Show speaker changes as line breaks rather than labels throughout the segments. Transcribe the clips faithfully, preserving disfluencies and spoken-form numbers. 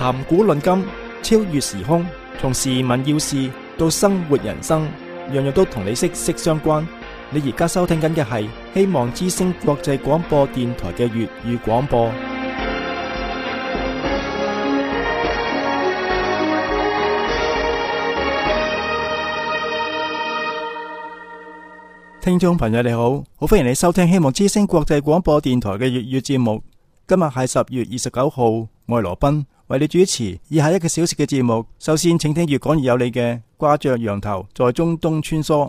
談古論今，超越時空，從時聞要事到生活人生，樣樣都同你息息相關。你而家收聽緊嘅係希望之聲國際廣播電台嘅粵語廣播。聽眾朋友你好，好歡迎你收聽希望之聲國際廣播電台嘅粵語節目。今日係十月二十九號，我係羅賓，為你主持以下一個小時嘅節目。首先請聽越講越有理嘅掛着羊頭在中東穿梭。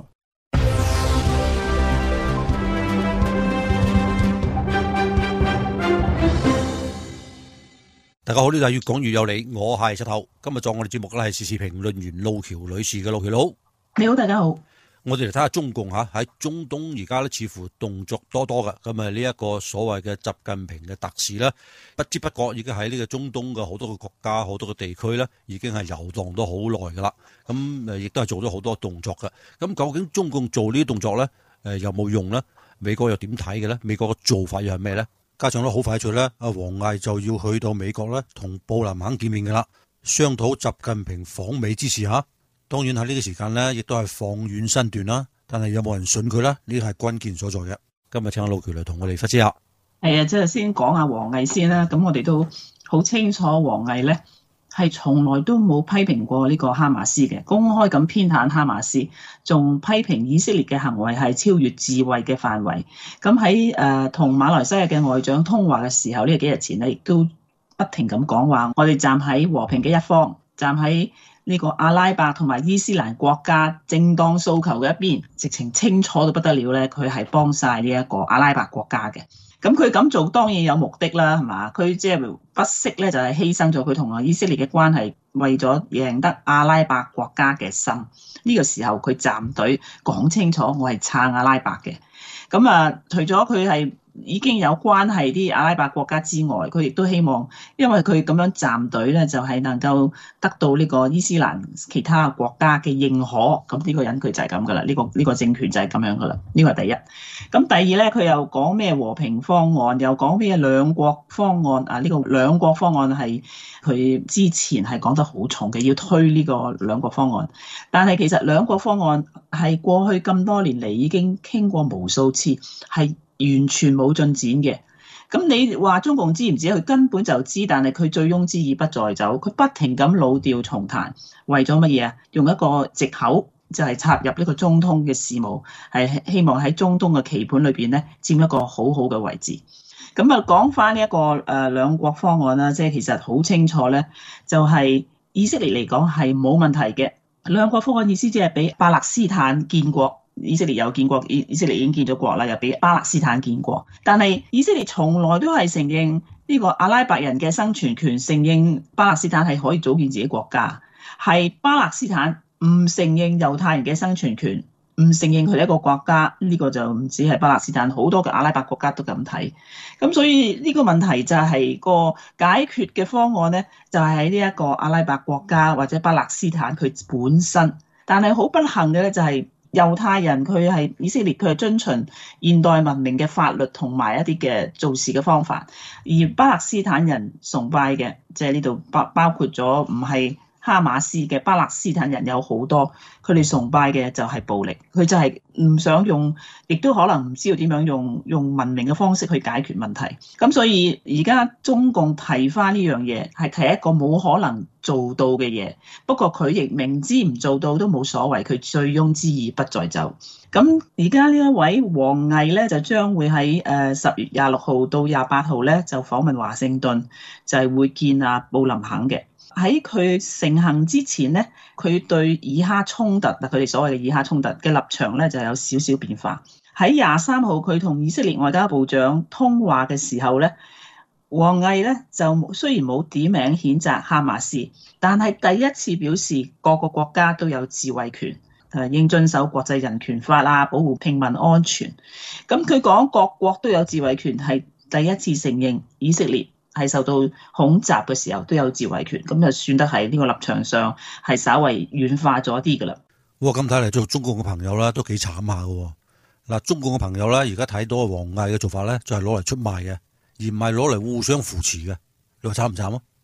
大家好，呢度係越講越有理，我係石頭。今日做我哋節目嘅係時事評論員路橋女士嘅。路橋佬，
你好，大家好。
我哋嚟睇下中共吓喺中東而家咧，似乎動作多多嘅。咁啊，呢一個所謂嘅習近平嘅特使咧，不知不覺已經喺呢個中東嘅好多個國家、好多個地區咧，已經係遊蕩咗好耐噶啦。咁誒，亦都係做咗好多動作嘅。咁究竟中共做呢啲動作咧，誒有冇用咧？美國又點睇嘅咧？美國嘅做法又係咩咧？加上咧好快脆咧，阿王毅就要去到美國咧，同布林肯見面噶啦，商討習近平訪美之事吓。當然喺呢個時間咧，亦都係放軟身段啦。但係有冇人信佢咧？呢個係關鍵所在嘅。今日請阿路橋嚟同我哋分析下。
係啊，即係先講下王毅先啦。咁我哋都好清楚，王毅咧係從來都冇批評過呢個哈馬斯嘅，公開咁偏袒哈馬斯，仲批評以色列嘅行為係超越智慧嘅範圍。咁喺誒同馬來西亞嘅外長通話嘅時候，呢幾日前咧亦都不停咁講話，我哋站喺和平嘅一方，站喺呢個阿拉伯同埋伊斯蘭國家正當訴求嘅一邊，直情清楚到不得了咧，佢係幫晒呢一個阿拉伯國家嘅。咁佢咁做當然有目的啦，係嘛？佢即係不惜咧，就係犧牲咗佢同啊以色列嘅關係，為咗贏得阿拉伯國家嘅心。呢個時候佢站隊講清楚，我係撐阿拉伯嘅。咁啊，除咗佢係已經有關係啲阿拉伯國家之外，佢亦都希望，因為佢咁樣站隊咧，就係能夠得到呢個伊斯蘭其他國家嘅認可。咁呢個人佢就係咁噶啦，呢個呢個政權就係咁樣噶啦。呢個係第一。咁第二咧，佢又講咩和平方案，又講咩兩國方案啊？呢個兩國方案係佢之前係講得好重嘅，要推呢個兩國方案。但係其實兩國方案係過去咁多年嚟已經傾過無數次，係完全冇進展嘅。咁你話中共知唔知？佢根本就知，但係佢醉翁之意不在酒，佢不停咁老調重彈，為咗乜嘢啊？用一個藉口就係插入呢個中東嘅事務，係希望喺中東嘅棋盤裏邊咧佔一個好好嘅位置。咁啊，講翻呢一個誒兩國方案啦，即係其實好清楚咧，就係以色列嚟講係冇問題嘅。兩國方案意思即係俾巴勒斯坦建國。以色列有建國，以以色列已經建咗國啦，又俾巴勒斯坦建國。但係以色列從來都係承認呢個阿拉伯人嘅生存權，承認巴勒斯坦係可以組建自己國家。係巴勒斯坦唔承認猶太人嘅生存權，唔承認佢哋一個國家。呢個就唔止係巴勒斯坦，好多嘅阿拉伯國家都咁睇。咁所以呢個問題就係個解決嘅方案咧，就係喺呢一個阿拉伯國家或者巴勒斯坦佢本身。但係好不幸嘅咧，就係猶太人佢係以色列，佢係遵循現代文明嘅法律同埋一啲嘅做事嘅方法，而巴勒斯坦人崇拜嘅，即係呢度包包括咗唔係哈馬斯嘅巴勒斯坦人有好多，佢哋崇拜嘅就係暴力，佢就係唔想用，亦都可能唔知道點樣用用文明嘅方式去解決問題。咁所以而家中共提翻呢樣嘢，係提一個冇可能做到嘅嘢。不過佢亦明知唔做到都冇所謂，佢醉翁之意不在酒。咁而家呢一位王毅咧，就將會喺誒十月廿六號到廿八號咧，就訪問華盛頓，就係會見阿布林肯嘅。喺佢成行之前咧，佢對以哈衝突，嗱佢哋所謂嘅以哈衝突嘅立場咧，就有少少變化。喺廿三號佢同以色列外交部長通話嘅時候咧，王毅咧就雖然冇點名譴責哈馬斯，但係第一次表示各個國家都有自衛權，誒應遵守國際人權法啊，保護平民安全。咁佢講各國都有自衛權，係第一次承認以色列係受到恐襲嘅時候都有自衛權，咁就算得喺呢個立場上係稍為軟化咗啲噶啦。
哇，咁睇嚟做中共嘅朋友啦，都幾慘下噶。嗱，中共嘅朋友咧，而家睇到王毅嘅做法咧，就係攞嚟出賣嘅，而唔係攞嚟互相扶持嘅。你話慘唔慘啊？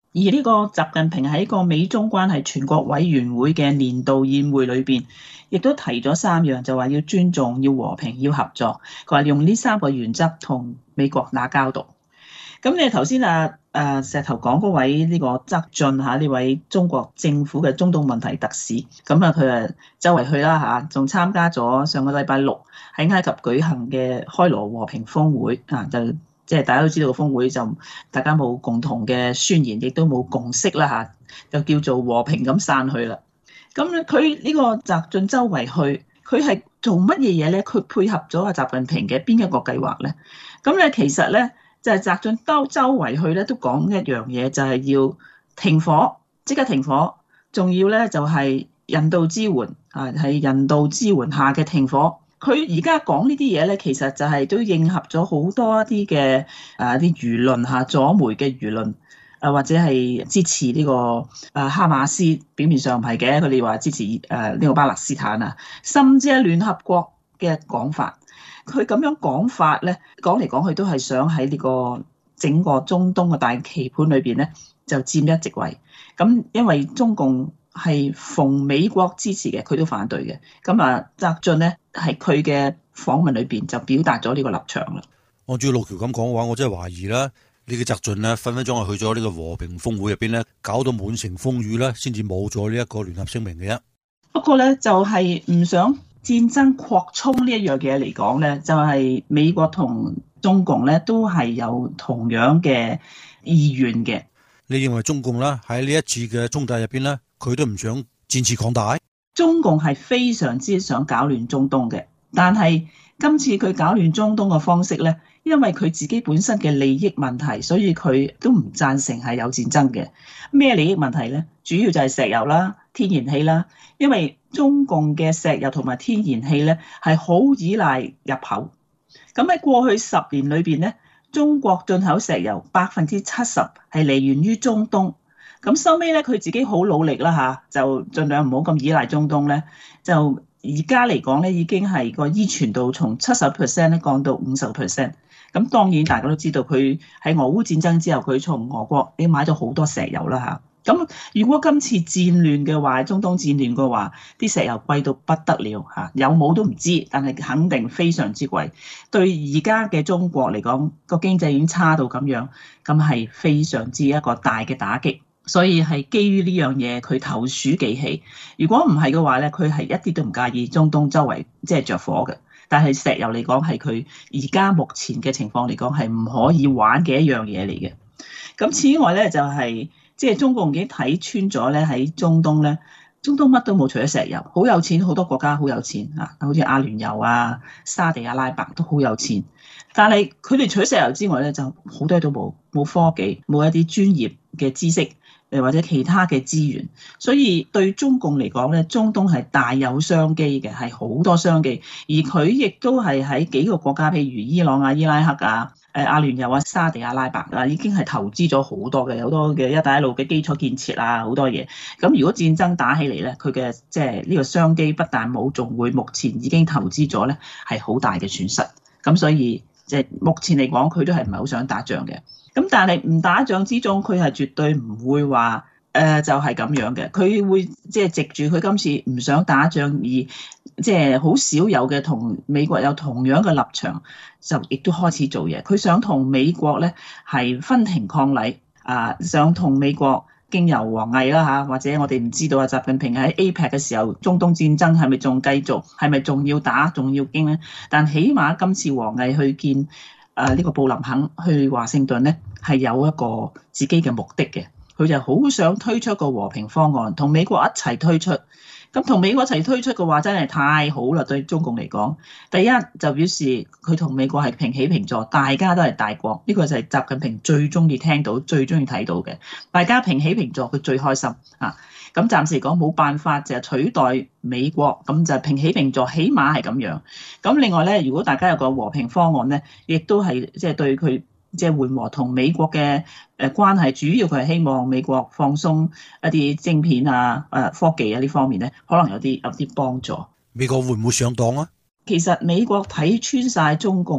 而呢個習近平喺個美中關係全國委員會嘅年度宴會裏邊，亦都提咗三樣，就話要尊重、要和平、要合作。佢話用呢三個原則同美國打交道。咁你頭先啊誒石頭講嗰位呢個澤俊嚇，呢位中國政府嘅中東問題特使，咁啊佢啊周圍去啦嚇，仲參加咗上個禮拜六喺埃及舉行嘅開羅和平峰會啊，就即係大家都知道個峰會就大家冇共同嘅宣言，亦都冇共識啦嚇，就叫做和平咁散去啦。咁佢呢個澤俊周圍去，佢係做乜嘢嘢咧？佢配合咗阿習近平嘅邊一個計劃咧？咁咧其實咧。就係習俊都周圍去咧，都講一樣嘢，就係要停火，即刻停火。仲要咧就係人道支援啊，係人道支援下嘅停火。佢而家講呢啲嘢咧，其實就係都應合咗好多一啲嘅啊啲輿論嚇，左媒嘅輿論啊，或者係支持呢個啊哈馬斯，表面上唔係嘅，佢哋話支持誒呢個巴勒斯坦啊，甚至係聯合國嘅講法。佢咁樣講法咧，講嚟講去都係想喺呢個整個中東嘅大棋盤裏邊咧，就佔一席位。咁因為中共係逢美國支持嘅，佢都反對嘅。咁啊，澤俊咧係佢嘅訪問裏邊就表達咗呢個立場啦。
按照陸橋咁講嘅話，我真係懷疑啦，呢個澤俊咧分分鐘係去咗呢個和平峰會入邊咧，搞到滿城風雨啦，先至冇咗呢一個聯合聲明嘅啫。
不過咧，就係唔想戰爭擴充呢一樣嘢嚟講咧，就係美國同中共咧都係有同樣嘅意願嘅。
你認為中共咧喺呢一次嘅衝突入邊咧，佢都唔想戰事擴大？
中共係非常之想搞亂中東嘅，但係今次佢搞亂中東嘅方式咧，因為佢自己本身嘅利益問題，所以佢都唔贊成係有戰爭嘅。咩利益問題咧？主要就係石油啦、天然氣啦，因為中共嘅石油同埋天然氣咧係好依賴入口。咁喺過去十年裏邊咧，中國進口石油百分之七十係嚟源於中東。咁收尾咧，佢自己好努力啦嚇，就盡量唔好咁依賴中東咧。就而家嚟講咧，已經係個依存度從七十 percent 咧降到五十 percent。咁當然大家都知道，佢喺俄烏戰爭之後，佢從俄國已經買咗好多石油啦嚇。咁如果今次戰亂嘅話，中東戰亂嘅話，啲石油貴到不得了嚇，有冇都唔知，但係肯定非常之貴。對而家嘅中國嚟講，個經濟已經差到咁樣，咁係非常之一個大嘅打擊。所以係基於呢樣嘢，佢投鼠忌器。如果唔係嘅話咧，佢係一啲都唔介意中東周圍即係着火嘅。但係石油嚟講，係佢而家目前嘅情況嚟講係唔可以玩嘅一樣嘢嚟嘅。咁此外咧，就係即係中共已經睇穿咗咧，喺中東咧，中東乜都冇，除咗石油，好有錢，好多國家好有錢啊，好似阿聯酋啊、沙地阿拉伯都好有錢。但係佢哋除咗石油之外咧，就好多都冇，冇科技，冇一啲專業嘅知識。誒或者其他嘅資源，所以對中共嚟講咧，中東係大有商機嘅，係好多商機。而佢亦都係喺幾個國家，譬如伊朗啊、伊拉克啊、誒阿聯酋啊、沙地阿拉伯啊，已經係投資咗好多嘅，好多嘅一帶一路嘅基礎建設啊，好多嘢。咁如果戰爭打起嚟咧，佢嘅即係呢個商機不但冇，仲會目前已經投資咗咧，係好大嘅損失。咁所以即係目前嚟講，佢都係唔係好想打仗嘅。咁但係唔打仗之中，佢係絕對唔會話誒、呃、就係、是、咁樣嘅。佢會即係藉住佢今次唔想打仗而即係好少有嘅同美國有同樣嘅立場，就亦都開始做嘢。佢想同美國咧係分庭抗禮啊，想同美國經由王毅啦嚇，或者我哋唔知道啊，習近平喺 A P E C 嘅時候，中東戰爭係咪仲繼續，係咪仲要打，仲要經咧？但起碼今次王毅去見。誒呢個布林肯去華盛頓咧，係有一個自己嘅目的嘅，佢就好想推出一個和平方案，同美國一齊推出。咁同美國一齊推出嘅話，真係太好啦！對中共嚟講，第一就表示佢同美國係平起平坐，大家都係大國，呢個就係習近平最中意聽到、最中意睇到嘅。大家平起平坐，佢最開心啊！咁暫時講冇辦法就係取代美國，咁就平起平坐，起碼係咁樣。咁另外咧，如果大家有個和平方案咧，亦都係即係對佢即係緩和同美國嘅誒關係，主要佢係希望美國放鬆一啲晶片啊、誒科技啊呢方面咧，可能有啲有啲幫助。
美國會唔會上當啊？
其實美國睇穿晒中共咧，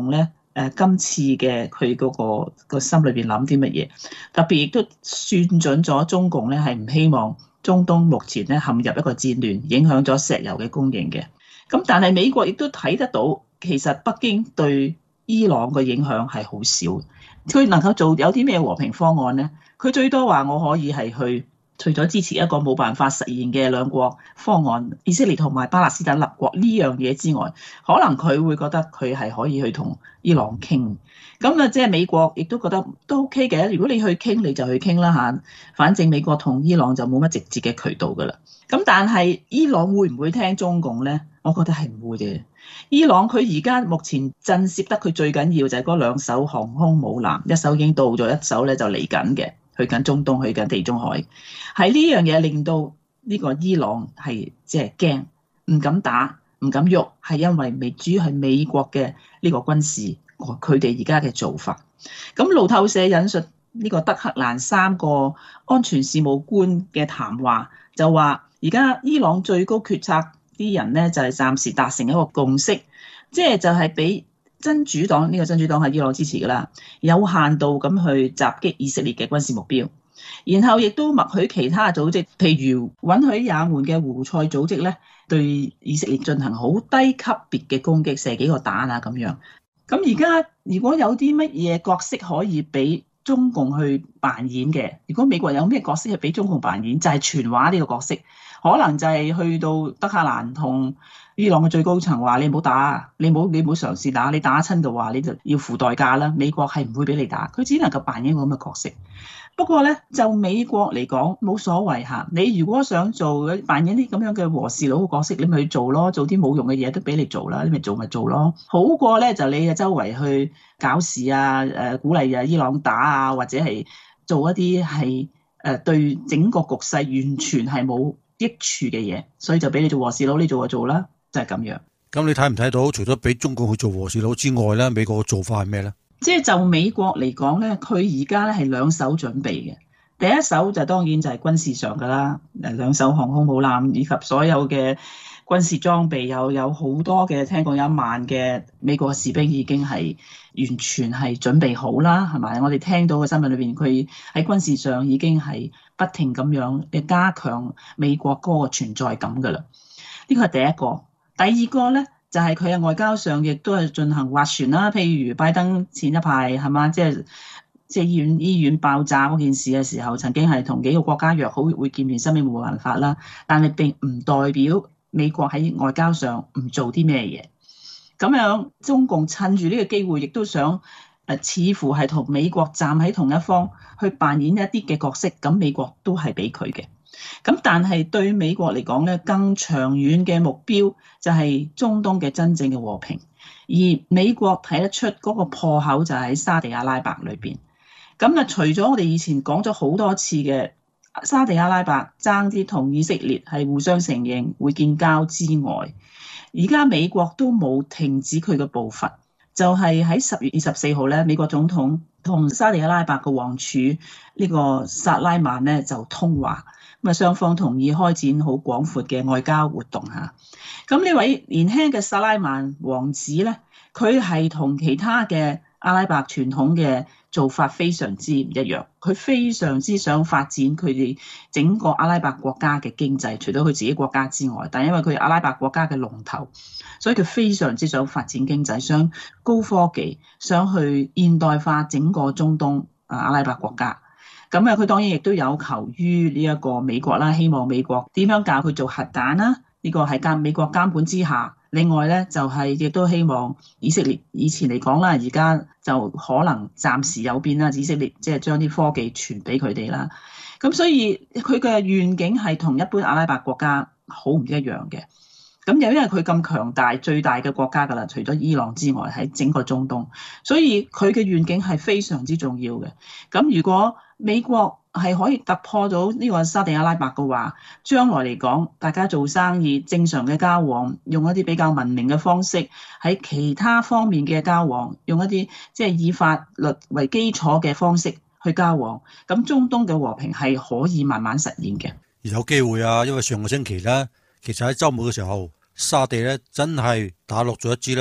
誒今次嘅佢嗰個個心裏邊諗啲乜嘢，特別亦都算準咗中共咧係唔希望中東目前咧陷入一個戰亂，影響咗石油嘅供應嘅。咁但係美國亦都睇得到，其實北京對伊朗嘅影響係好少。佢能夠做有啲咩和平方案咧？佢最多話我可以係去。除咗支持一個冇辦法實現嘅兩國方案，以色列同埋巴勒斯坦立國呢樣嘢之外，可能佢會覺得佢係可以去同伊朗傾。咁啊，即係美國亦都覺得都 OK 嘅。如果你去傾，你就去傾啦嚇。反正美國同伊朗就冇乜直接嘅渠道噶啦。咁但係伊朗會唔會聽中共咧？我覺得係唔會嘅。伊朗佢而家目前震懾得佢最緊要就係嗰兩艘航空母艦，一艘已經到咗，一艘咧就嚟緊嘅。去緊中東，去緊地中海，係呢樣嘢令到呢個伊朗係即係驚，唔敢打，唔敢喐，係因為美主要係美國嘅呢個軍事，佢哋而家嘅做法。咁路透社引述呢個德黑蘭三個安全事務官嘅談話，就話而家伊朗最高決策啲人咧就係暫時達成一個共識，即係就係俾真主黨，呢個真主黨係伊朗支持㗎啦，有限度咁去襲擊以色列嘅軍事目標，然後亦都默許其他組織，譬如允許也門嘅胡塞組織咧，對以色列進行好低級別嘅攻擊，射幾個彈啊咁樣。咁而家如果有啲乜嘢角色可以俾中共去扮演嘅，如果美國有咩角色係俾中共扮演，就係傳話呢個角色，可能就係去到德黑蘭同伊朗嘅最高層話：你唔好打，你唔好你唔好嘗試打，你打親嘅話你就要付代價啦。美國係唔會俾你打，佢只能夠扮演咁嘅角色。不過咧，就美國嚟講冇所謂嚇。你如果想做扮演啲咁樣嘅和事佬嘅角色，你咪去做咯，做啲冇用嘅嘢都俾你做啦，你咪做咪做咯。好過咧就你啊周圍去搞事啊，誒鼓勵啊伊朗打啊，或者係做一啲係誒對整個局勢完全係冇益處嘅嘢，所以就俾你做和事佬，你做就做啦，就係咁樣。
咁你睇唔睇到？除咗俾中共去做和事佬之外咧，美國嘅做法係咩咧？
即係就美國嚟講咧，佢而家咧係兩手準備嘅。第一手就當然就係軍事上噶啦，誒兩艘航空母艦以及所有嘅軍事裝備，又有好多嘅，聽講有一萬嘅美國士兵已經係完全係準備好啦，係咪？我哋聽到嘅新聞裏邊，佢喺軍事上已經係不停咁樣嘅加強美國嗰個存在感噶啦。呢個係第一個。第二個咧，就係佢喺外交上亦都係進行斡旋啦。譬如拜登前一排係嘛，即係即係醫院醫院爆炸嗰件事嘅時候，曾經係同幾個國家約好會見面，身邊冇辦法啦。但係並唔代表美國喺外交上唔做啲咩嘢。咁樣中共趁住呢個機會，亦都想誒，似乎係同美國站喺同一方，去扮演一啲嘅角色。咁美國都係俾佢嘅。咁但係對美國嚟講咧，更長遠嘅目標就係中東嘅真正嘅和平，而美國睇得出嗰個破口就喺沙地阿拉伯裏邊。咁啊，除咗我哋以前講咗好多次嘅沙地阿拉伯爭啲同以色列係互相承認會建交之外，而家美國都冇停止佢嘅步伐，就係喺十月二十四號咧，美國總統同沙地阿拉伯嘅王儲呢個薩拉曼咧就通話。咁啊，雙方同意開展好廣闊嘅外交活動嚇。咁呢位年輕嘅薩拉曼王子咧，佢係同其他嘅阿拉伯傳統嘅做法非常之唔一樣。佢非常之想發展佢哋整個阿拉伯國家嘅經濟，除咗佢自己國家之外，但因為佢係阿拉伯國家嘅龍頭，所以佢非常之想發展經濟，想高科技，想去現代化整個中東啊阿拉伯國家。咁啊，佢當然亦都有求於呢一個美國啦，希望美國點樣教佢做核彈啦？呢個係監美國監管之下。另外咧，就係亦都希望以色列以前嚟講啦，而家就可能暫時有變啦。以色列即係將啲科技傳俾佢哋啦。咁所以佢嘅願景係同一般阿拉伯國家好唔一樣嘅。咁又因為佢咁強大，最大嘅國家㗎啦，除咗伊朗之外，喺整個中東，所以佢嘅願景係非常之重要嘅。咁如果美國係可以突破到呢個沙地阿拉伯嘅話，將來嚟講，大家做生意正常嘅交往，用一啲比較文明嘅方式，喺其他方面嘅交往，用一啲即係以法律為基礎嘅方式去交往，咁中東嘅和平係可以慢慢實現嘅。
有機會啊，因為上個星期咧，其實喺週末嘅時候，沙地咧真係打落咗一支咧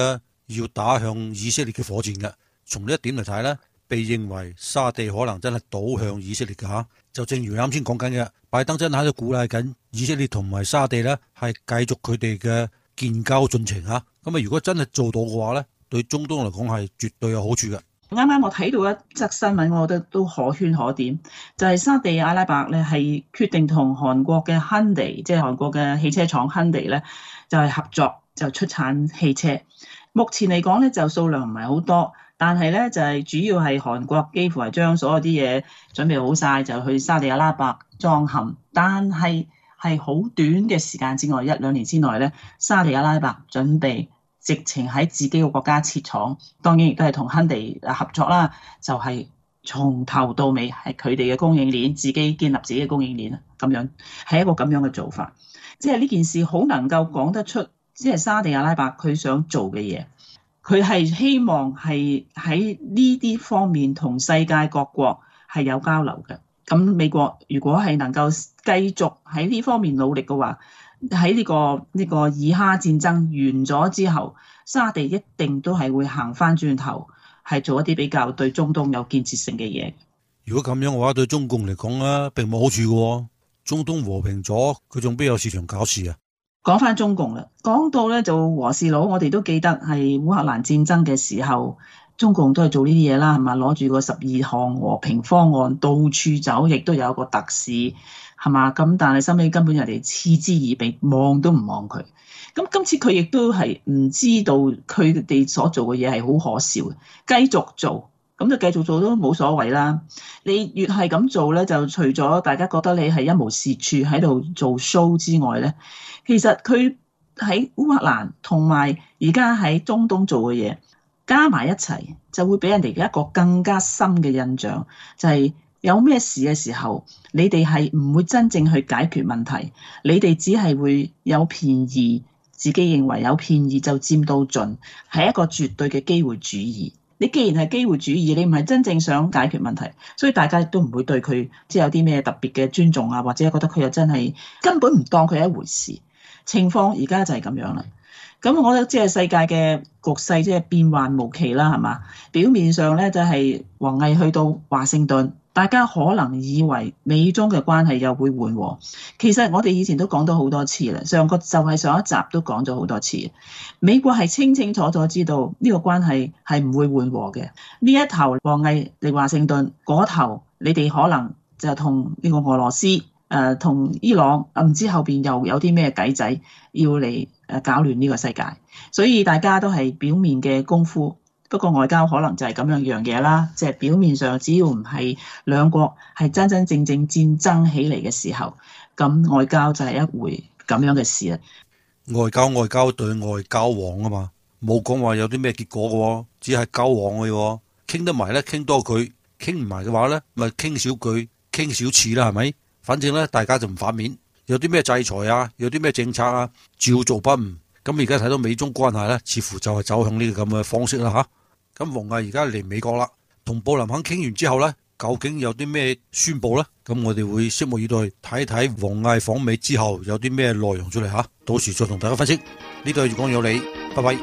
要打向以色列嘅火箭嘅。從呢一點嚟睇呢，被認為沙地可能真係倒向以色列嘅嚇。就正如啱先講緊嘅，拜登真係喺度鼓勵緊以色列同埋沙地呢係繼續佢哋嘅建交進程嚇。咁啊，如果真係做到嘅話呢，對中東嚟講係絕對有好處嘅。
啱啱我睇到一則新聞，我覺得都可圈可點，就係、是、沙地阿拉伯咧係決定同韓國嘅亨地，即係韓國嘅汽車廠亨地咧，就係、是、合作就出產汽車。目前嚟講咧就數量唔係好多，但係咧就係、是、主要係韓國幾乎係將所有啲嘢準備好晒，就去沙地阿拉伯裝嵌。但係係好短嘅時間之內，一兩年之內咧，沙地阿拉伯準備直情喺自己個國家設廠，當然亦都係同亨地合作啦，就係、是、從頭到尾係佢哋嘅供應鏈，自己建立自己嘅供應鏈啊，咁樣係一個咁樣嘅做法。即係呢件事好能夠講得出，即係沙地阿拉伯佢想做嘅嘢，佢係希望係喺呢啲方面同世界各國係有交流嘅。咁美國如果係能夠繼續喺呢方面努力嘅話，喺呢個呢個以哈戰爭完咗之後，沙地一定都係會行翻轉頭，係做一啲比較對中東有建設性嘅嘢。
如果咁樣嘅話，對中共嚟講咧，並冇好處嘅。中東和平咗，佢仲邊有市場搞事啊？
講翻中共啦，講到咧就和事佬，我哋都記得係烏克蘭戰爭嘅時候，中共都係做呢啲嘢啦，係嘛？攞住個十二項和平方案到處走，亦都有一個特使，係嘛？咁但係收尾根本人哋嗤之以鼻，望都唔望佢。咁今次佢亦都係唔知道佢哋所做嘅嘢係好可笑嘅，繼續做，咁就繼續做都冇所謂啦。你越係咁做咧，就除咗大家覺得你係一無是處喺度做 show 之外咧，其實佢喺烏克蘭同埋而家喺中東做嘅嘢加埋一齊，就會俾人哋一個更加深嘅印象，就係有咩事嘅時候，你哋係唔會真正去解決問題，你哋只係會有便宜，自己認為有便宜就佔到盡，係一個絕對嘅機會主義。你既然係機會主義，你唔係真正想解決問題，所以大家都唔會對佢即係有啲咩特別嘅尊重啊，或者覺得佢又真係根本唔當佢係一回事。情況而家就係咁樣啦。咁我覺得即係世界嘅局勢即係變幻無期啦，係嘛？表面上咧就係王毅去到華盛頓，大家可能以為美中嘅關係又會緩和。其實我哋以前都講咗好多次啦，上個就係上一集都講咗好多次。美國係清清楚楚知道呢個關係係唔會緩和嘅。呢一頭王毅嚟華盛頓，嗰頭你哋可能就同呢個俄羅斯。誒同、呃、伊朗唔知後邊又有啲咩計仔要嚟誒搞亂呢個世界，所以大家都係表面嘅功夫，不過外交可能就係咁樣樣嘢啦，即係表面上只要唔係兩國係真真正正戰爭起嚟嘅時候，咁外交就係一回咁樣嘅事啦。
外交外交對外交往啊嘛，冇講話有啲咩結果嘅，只係交往嘅喎，傾得埋咧傾多句，傾唔埋嘅話咧咪傾少句，傾少次啦，係咪？反正咧，大家就唔反面，有啲咩制裁啊，有啲咩政策啊，照做不誤。咁而家睇到美中關係咧，似乎就係走向呢個咁嘅方式啦吓。咁王毅而家嚟美國啦，同布林肯傾完之後咧，究竟有啲咩宣佈咧？咁我哋會拭目以待，睇睇王毅訪美之後有啲咩內容出嚟吓。到時再同大家分析。呢度係粵講有理，拜拜。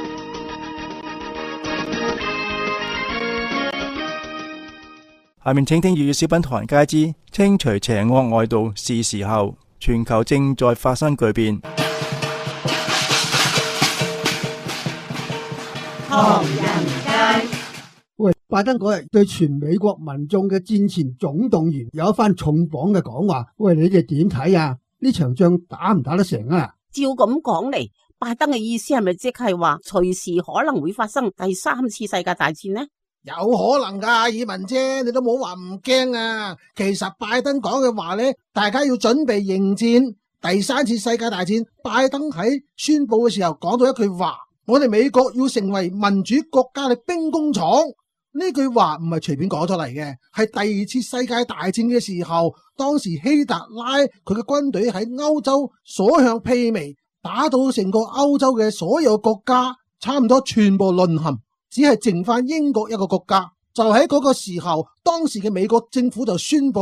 下面請聽粵語小品《唐人街之清除邪惡外道是時候》，全球正在發生巨變。
唐人街，喂，拜登嗰日對全美國民眾嘅戰前總動員有一番重磅嘅講話，喂，你哋點睇啊？呢場仗打唔打得成啊？
照咁講嚟，拜登嘅意思係咪即係話隨時可能會發生第三次世界大戰呢？
有可能噶，爾文姐，你都冇話唔驚啊！其實拜登講嘅話呢，大家要準備迎戰第三次世界大戰。拜登喺宣布嘅時候講到一句話：我哋美國要成為民主國家嘅兵工廠。呢句話唔係隨便講出嚟嘅，係第二次世界大戰嘅時候，當時希特拉佢嘅軍隊喺歐洲所向披靡，打到成個歐洲嘅所有國家差唔多全部淪陷。只係剩翻英國一個國家，就喺嗰個時候，當時嘅美國政府就宣布，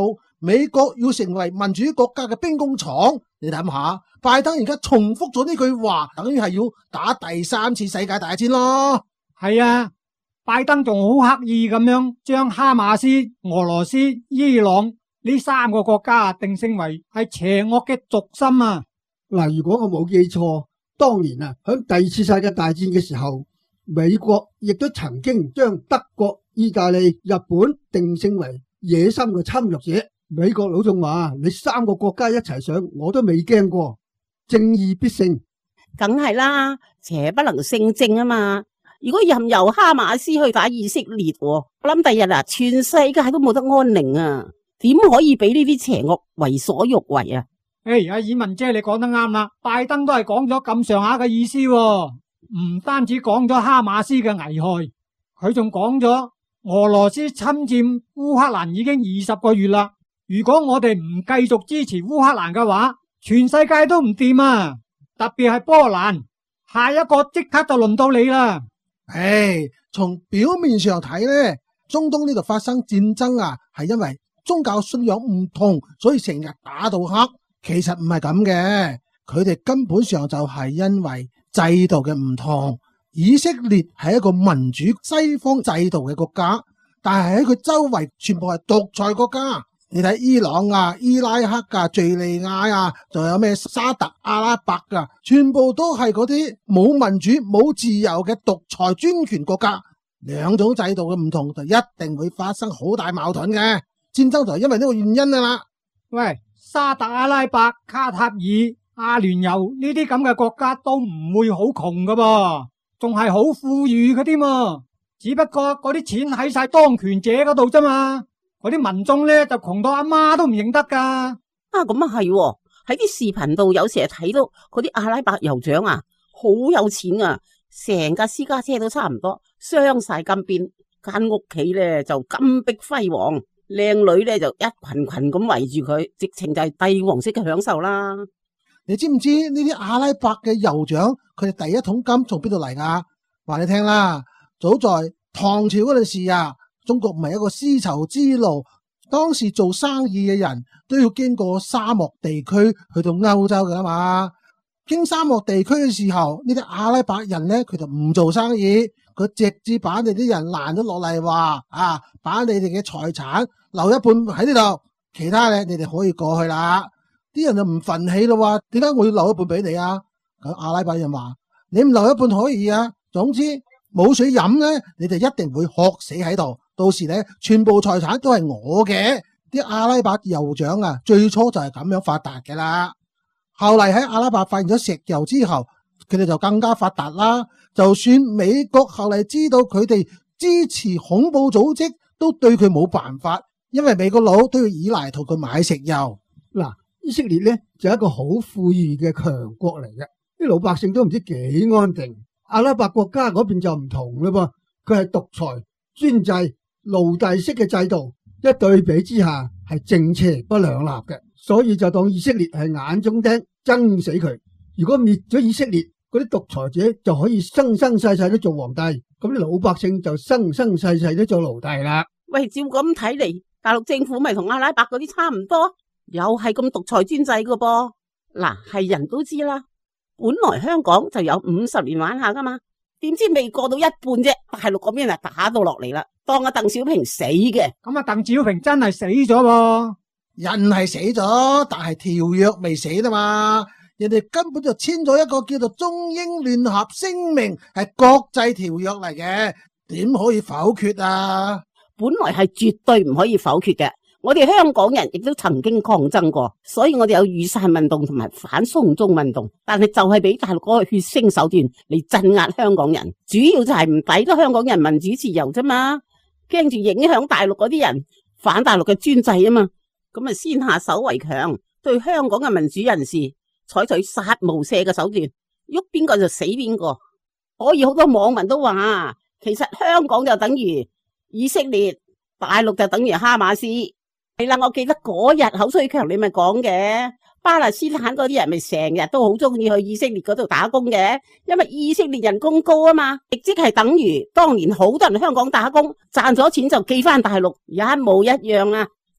美國要成為民主國家嘅兵工廠。你諗下，拜登而家重複咗呢句話，等於係要打第三次世界大戰咯。
係啊，拜登仲好刻意咁樣將哈馬斯、俄羅斯、伊朗呢三個國家定性為係邪惡嘅軸心啊！
嗱，如果我冇記錯，當年啊，喺第二次世界大戰嘅時候，美國亦都曾經將德國、意大利、日本定性為野心嘅侵略者。美國佬仲話：你三個國家一齊上，我都未驚過，正義必勝。
梗係啦，邪不能勝正啊嘛！如果任由哈馬斯去打以色列，我諗第日啊，全世界都冇得安寧啊！點可以俾呢啲邪惡為所欲為啊？
誒，阿爾文姐，你講得啱啦，拜登都係講咗咁上下嘅意思喎，唔單止講咗哈馬斯嘅危害，佢仲講咗俄羅斯侵佔烏克蘭已經二十個月啦。如果我哋唔繼續支持烏克蘭嘅話，全世界都唔掂啊！特別係波蘭，下一個即刻就輪到你啦。
唉，從表面上睇咧，中東呢度發生戰爭啊，係因為宗教信仰唔同，所以成日打到黑。其實唔係咁嘅，佢哋根本上就係因為制度嘅唔同。以色列係一個民主西方制度嘅國家，但係喺佢周圍全部係獨裁國家。你睇伊朗啊、伊拉克啊、敘利亞啊，仲有咩沙特阿拉伯啊，全部都係嗰啲冇民主、冇自由嘅獨裁專權國家。兩種制度嘅唔同，就一定會發生好大矛盾嘅戰爭，就係因為呢個原因啊啦。
喂，沙特阿拉伯、卡塔爾、阿聯酋呢啲咁嘅國家都唔會好窮噶噃，仲係好富裕嘅添啊！只不過嗰啲錢喺晒當權者嗰度啫嘛。嗰啲民眾咧就窮到阿媽都唔認得噶。
啊，咁啊係喎，喺啲視頻度有時係睇到嗰啲阿拉伯酋長啊，好有錢啊，成架私家車都差唔多，鑲晒金邊，間屋企咧就金碧輝煌，靚女咧就一群群咁圍住佢，直情就係帝王式嘅享受啦。
你知唔知呢啲阿拉伯嘅酋長佢哋第一桶金從邊度嚟噶？話你聽啦，早在唐朝嗰陣時啊。中國唔係一個絲綢之路，當時做生意嘅人都要經過沙漠地區去到歐洲噶嘛。經沙漠地區嘅時候，呢啲阿拉伯人咧，佢就唔做生意，佢直接把你啲人攔咗落嚟，話啊，把你哋嘅財產留一半喺呢度，其他咧你哋可以過去啦。啲人就唔忿氣咯，話點解我要留一半俾你啊？咁阿拉伯人話：你唔留一半可以啊，總之冇水飲咧，你哋一定會渴死喺度。到時咧，全部財產都係我嘅。啲阿拉伯酋長啊，最初就係咁樣發達嘅啦。後嚟喺阿拉伯發現咗石油之後，佢哋就更加發達啦。就算美國後嚟知道佢哋支持恐怖組織，都對佢冇辦法，因為美國佬都要依賴同佢買石油。
嗱，以色列咧就係一個好富裕嘅強國嚟嘅，啲老百姓都唔知幾安定。阿拉伯國家嗰邊就唔同啦噃，佢係獨裁、專制、奴隸式嘅制度，一對比之下係正邪不兩立嘅，所以就當以色列係眼中釘，憎死佢。如果滅咗以色列，嗰啲獨裁者就可以生生世世都做皇帝，咁啲老百姓就生生世世都做奴隸啦。
喂，照咁睇嚟，大陸政府咪同阿拉伯嗰啲差唔多，又係咁獨裁專制噶噃。嗱，係人都知啦，本來香港就有五十年玩下噶嘛，點知未過到一半啫，大陸嗰邊啊打到落嚟啦，當阿鄧小平死嘅。
咁啊，鄧小平真係死咗喎，
人係死咗，但係條約未死啊嘛。人哋根本就簽咗一個叫做中英聯合聲明，係國際條約嚟嘅，點可以否決啊？
本來係絕對唔可以否決嘅。我哋香港人亦都曾經抗爭過，所以我哋有雨傘運動同埋反送中運動，但係就係俾大陸嗰個血腥手段嚟鎮壓香港人，主要就係唔抵得香港人民主自由啫嘛，驚住影響大陸嗰啲人反大陸嘅專制啊嘛，咁啊先下手為強，對香港嘅民主人士採取殺無赦嘅手段，喐邊個就死邊個。所以好多網民都話，其實香港就等於以色列，大陸就等於哈馬斯。係啦，我記得嗰日口水強你咪講嘅，巴勒斯坦嗰啲人咪成日都好中意去以色列嗰度打工嘅，因為以色列人工高啊嘛，亦即係等於當年好多人香港打工賺咗錢就寄翻大陸，一模一樣啊。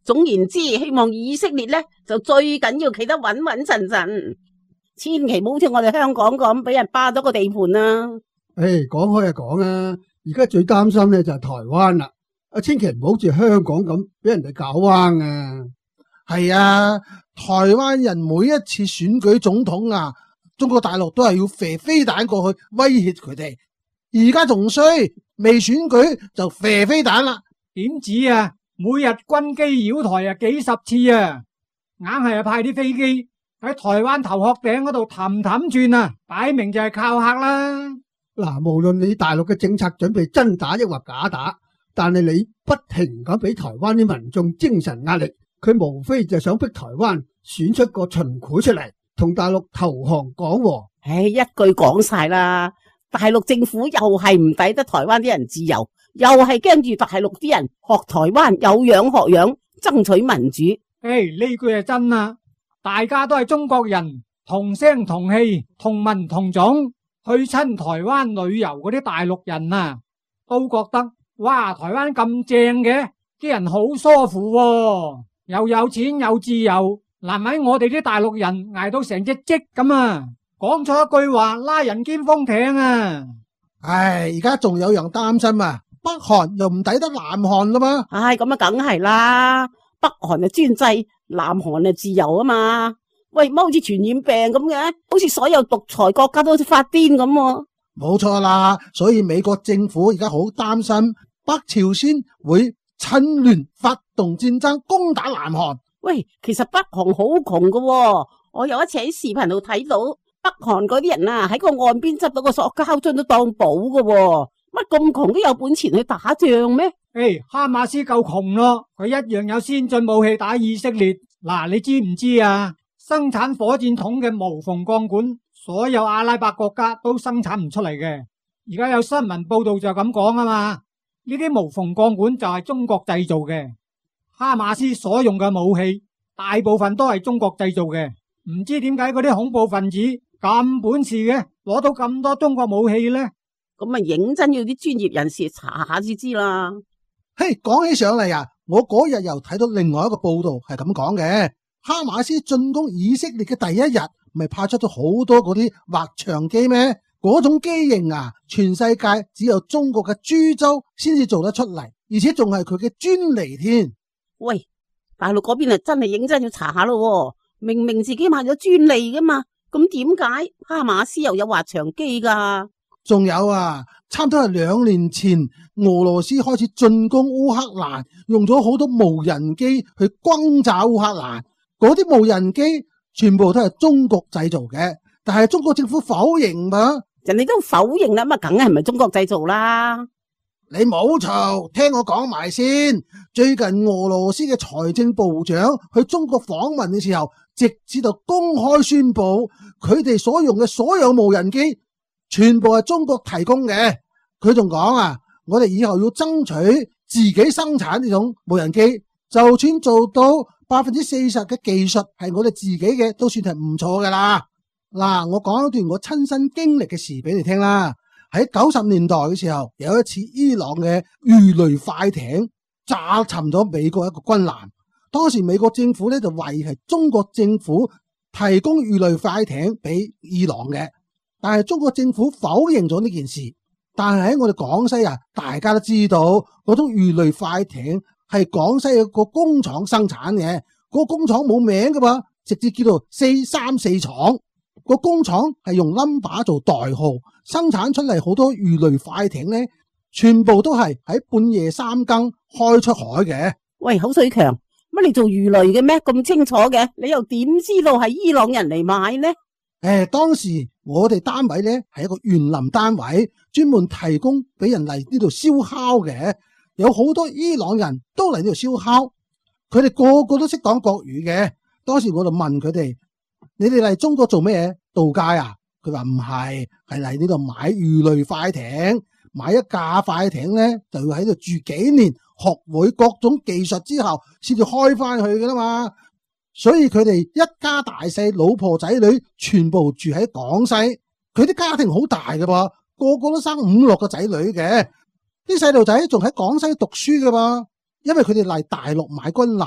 總言之，希望以色列咧就最緊要企得穩穩陣陣，千祈唔好好似我哋香港咁俾人霸咗個地盤啊！
誒，講開就講啊，而家最擔心咧就係台灣啦，啊，千祈唔好好似香港咁俾人哋搞彎啊！
係啊，台灣人每一次選舉總統啊，中國大陸都係要射飛彈過去威脅佢哋。而家仲衰，未選舉就射飛彈啦。
點止啊？每日軍機繞台啊幾十次啊，硬係啊派啲飛機喺台灣頭殼頂嗰度氹氹轉啊，擺明就係靠客啦。
嗱，無論你大陸嘅政策準備真打抑或假打，但係你不停咁俾台灣啲民眾精神壓力，佢無非就想逼台灣選出個秦檜出嚟，同大陸投降講和。
唉，一句講晒啦。大陸政府又係唔抵得台灣啲人自由，又係驚住大陸啲人學台灣有樣學樣，爭取民主。
誒，呢句係真啊！大家都係中國人，同聲同氣，同文同種。去親台灣旅遊嗰啲大陸人啊，都覺得哇，台灣咁正嘅，啲人好舒服喎，又有錢又自由，難為我哋啲大陸人捱到成隻積咁啊！講錯一句話，拉人肩封艇啊！
唉，而家仲有樣擔心啊，北韓又唔抵得南韓啦嘛。
唉，咁啊，梗係啦，北韓啊專制，南韓啊自由啊嘛。喂，乜好似傳染病咁嘅，好似所有獨裁國家都好似發癲咁。
冇錯啦，所以美國政府而家好擔心北朝鮮會趁亂發動戰爭攻打南韓。
喂，其實北韓好窮噶喎，我有一次喺視頻度睇到。北韓嗰啲人啊，喺個岸邊執到個塑膠樽都當寶噶喎，乜咁窮都有本錢去打仗咩？
誒，哈馬斯夠窮咯，佢一樣有先進武器打以色列。嗱，你知唔知啊？生產火箭筒嘅無縫鋼管，所有阿拉伯國家都生產唔出嚟嘅。而家有新聞報道就咁講啊嘛，呢啲無縫鋼管就係中國製造嘅。哈馬斯所用嘅武器，大部分都係中國製造嘅。唔知點解嗰啲恐怖分子咁本事嘅，攞到咁多中國武器呢？
咁啊，認真要啲專業人士查下先知啦。
嘿，講起上嚟啊，我嗰日又睇到另外一個報道係咁講嘅，哈馬斯進攻以色列嘅第一日，咪派出咗好多嗰啲滑翔機咩？嗰種機型啊，全世界只有中國嘅株洲先至做得出嚟，而且仲係佢嘅專利添。
喂，大陸嗰邊啊，真係認真要查下咯。明明自己買咗專利噶嘛，咁點解哈馬斯又有滑翔機噶？
仲有啊，差唔多係兩年前，俄羅斯開始進攻烏克蘭，用咗好多無人機去轟炸烏克蘭。嗰啲無人機全部都係中國製造嘅，但係中國政府否認嘛。
人哋都否認啦，咁啊，梗係唔係中國製造啦？
你冇嘈，聽我講埋先。最近俄羅斯嘅財政部長去中國訪問嘅時候，直接就公開宣布，佢哋所用嘅所有無人機全部係中國提供嘅。佢仲講啊，我哋以後要爭取自己生產呢種無人機，就算做到百分之四十嘅技術係我哋自己嘅，都算係唔錯噶啦。嗱，我講一段我親身經歷嘅事俾你聽啦。喺九十年代嘅時候，有一次伊朗嘅魚雷快艇炸沉咗美國一個軍艦。當時美國政府咧就懷疑係中國政府提供魚雷快艇俾伊朗嘅，但係中國政府否認咗呢件事。但係喺我哋廣西啊，大家都知道嗰種魚雷快艇係廣西一個工廠生產嘅，嗰個工廠冇名噶噃，直接叫做四三四廠。個工廠係用 number 做代號，生產出嚟好多魚雷快艇咧，全部都係喺半夜三更開出海嘅。
喂，口水強，乜你做魚雷嘅咩？咁清楚嘅，你又點知道係伊朗人嚟買呢？
誒，當時我哋單位咧係一個園林單位，專門提供俾人嚟呢度燒烤嘅，有好多伊朗人都嚟呢度燒烤，佢哋個個都識講國語嘅。當時我就問佢哋：你哋嚟中國做咩嘢？度假啊？佢話唔係，係嚟呢度買魚雷快艇，買一架快艇咧就要喺度住幾年，學會各種技術之後先至開翻去噶啦嘛。所以佢哋一家大細，老婆仔女全部住喺廣西，佢啲家庭好大噶噃，個個都生五六個仔女嘅，啲細路仔仲喺廣西讀書噶噃。因為佢哋嚟大陸買軍艦，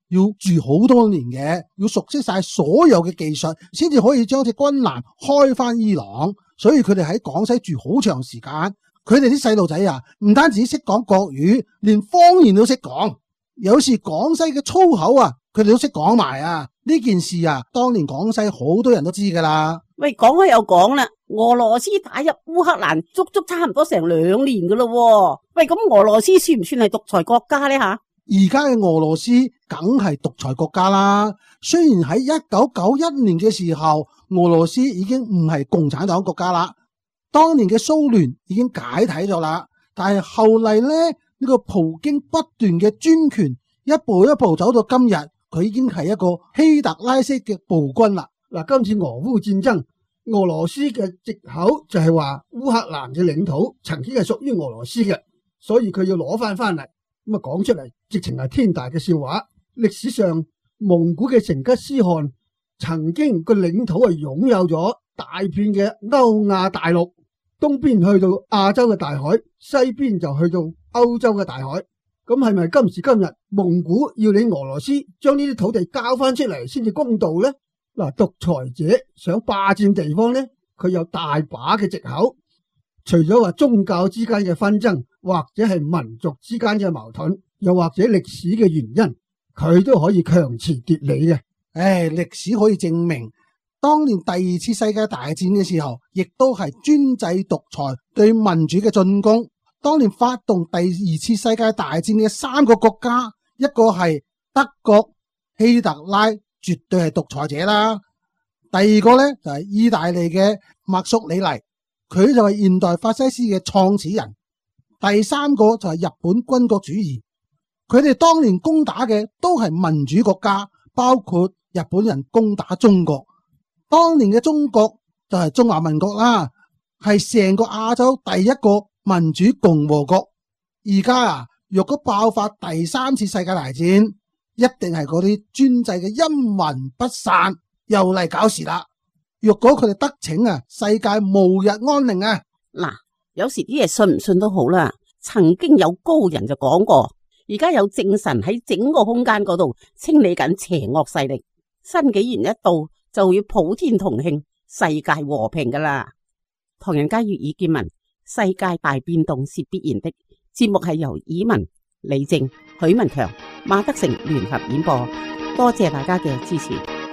要住好多年嘅，要熟悉晒所有嘅技術，先至可以將隻軍艦開翻伊朗。所以佢哋喺廣西住好長時間。佢哋啲細路仔啊，唔單止識講國語，連方言都識講。有時廣西嘅粗口啊，佢哋都識講埋啊。呢件事啊，當年廣西好多人都知噶啦。
喂，講開又講啦，俄羅斯打入烏克蘭足足差唔多成兩年噶咯。喂，咁俄羅斯算唔算係獨裁國家呢？吓，
而家嘅俄羅斯梗係獨裁國家啦。雖然喺一九九一年嘅時候，俄羅斯已經唔係共產黨國家啦，當年嘅蘇聯已經解體咗啦。但係後嚟咧，呢、呢個普京不斷嘅專權，一步一步走到今日，佢已經係一個希特拉式嘅暴君啦。
嗱，今次俄烏戰爭，俄羅斯嘅藉口就係話烏克蘭嘅領土曾經係屬於俄羅斯嘅，所以佢要攞翻翻嚟。咁啊講出嚟，直情係天大嘅笑話。歷史上蒙古嘅成吉思汗曾經個領土係擁有咗大片嘅歐亞大陸，東邊去到亞洲嘅大海，西邊就去到歐洲嘅大海。咁係咪今時今日蒙古要你俄羅斯將呢啲土地交翻出嚟先至公道呢？嗱，獨裁者想霸佔地方呢，佢有大把嘅藉口，除咗話宗教之間嘅紛爭，或者係民族之間嘅矛盾，又或者歷史嘅原因，佢都可以強詞奪理嘅。
唉，歷史可以證明，當年第二次世界大戰嘅時候，亦都係專制獨裁對民主嘅進攻。當年發動第二次世界大戰嘅三個國家，一個係德國，希特拉絕對係獨裁者啦。第二個呢，就係意大利嘅墨索里尼，佢就係現代法西斯嘅創始人。第三個就係日本軍國主義，佢哋當年攻打嘅都係民主國家，包括日本人攻打中國。當年嘅中國就係中華民國啦，係成個亞洲第一個民主共和國。而家啊，若果爆發第三次世界大戰，一定係嗰啲專制嘅陰魂不散又嚟搞事啦。若果佢哋得逞啊，世界無日安寧啊。
嗱，有時啲嘢信唔信都好啦。曾經有高人就講過，而家有正神喺整個空間嗰度清理緊邪惡勢力。新紀元一到就要普天同慶，世界和平噶啦。唐人街粵語見聞，世界大變動是必然的。節目係由以文、李正、許文強、馬德成聯合演播，多謝大家嘅支持。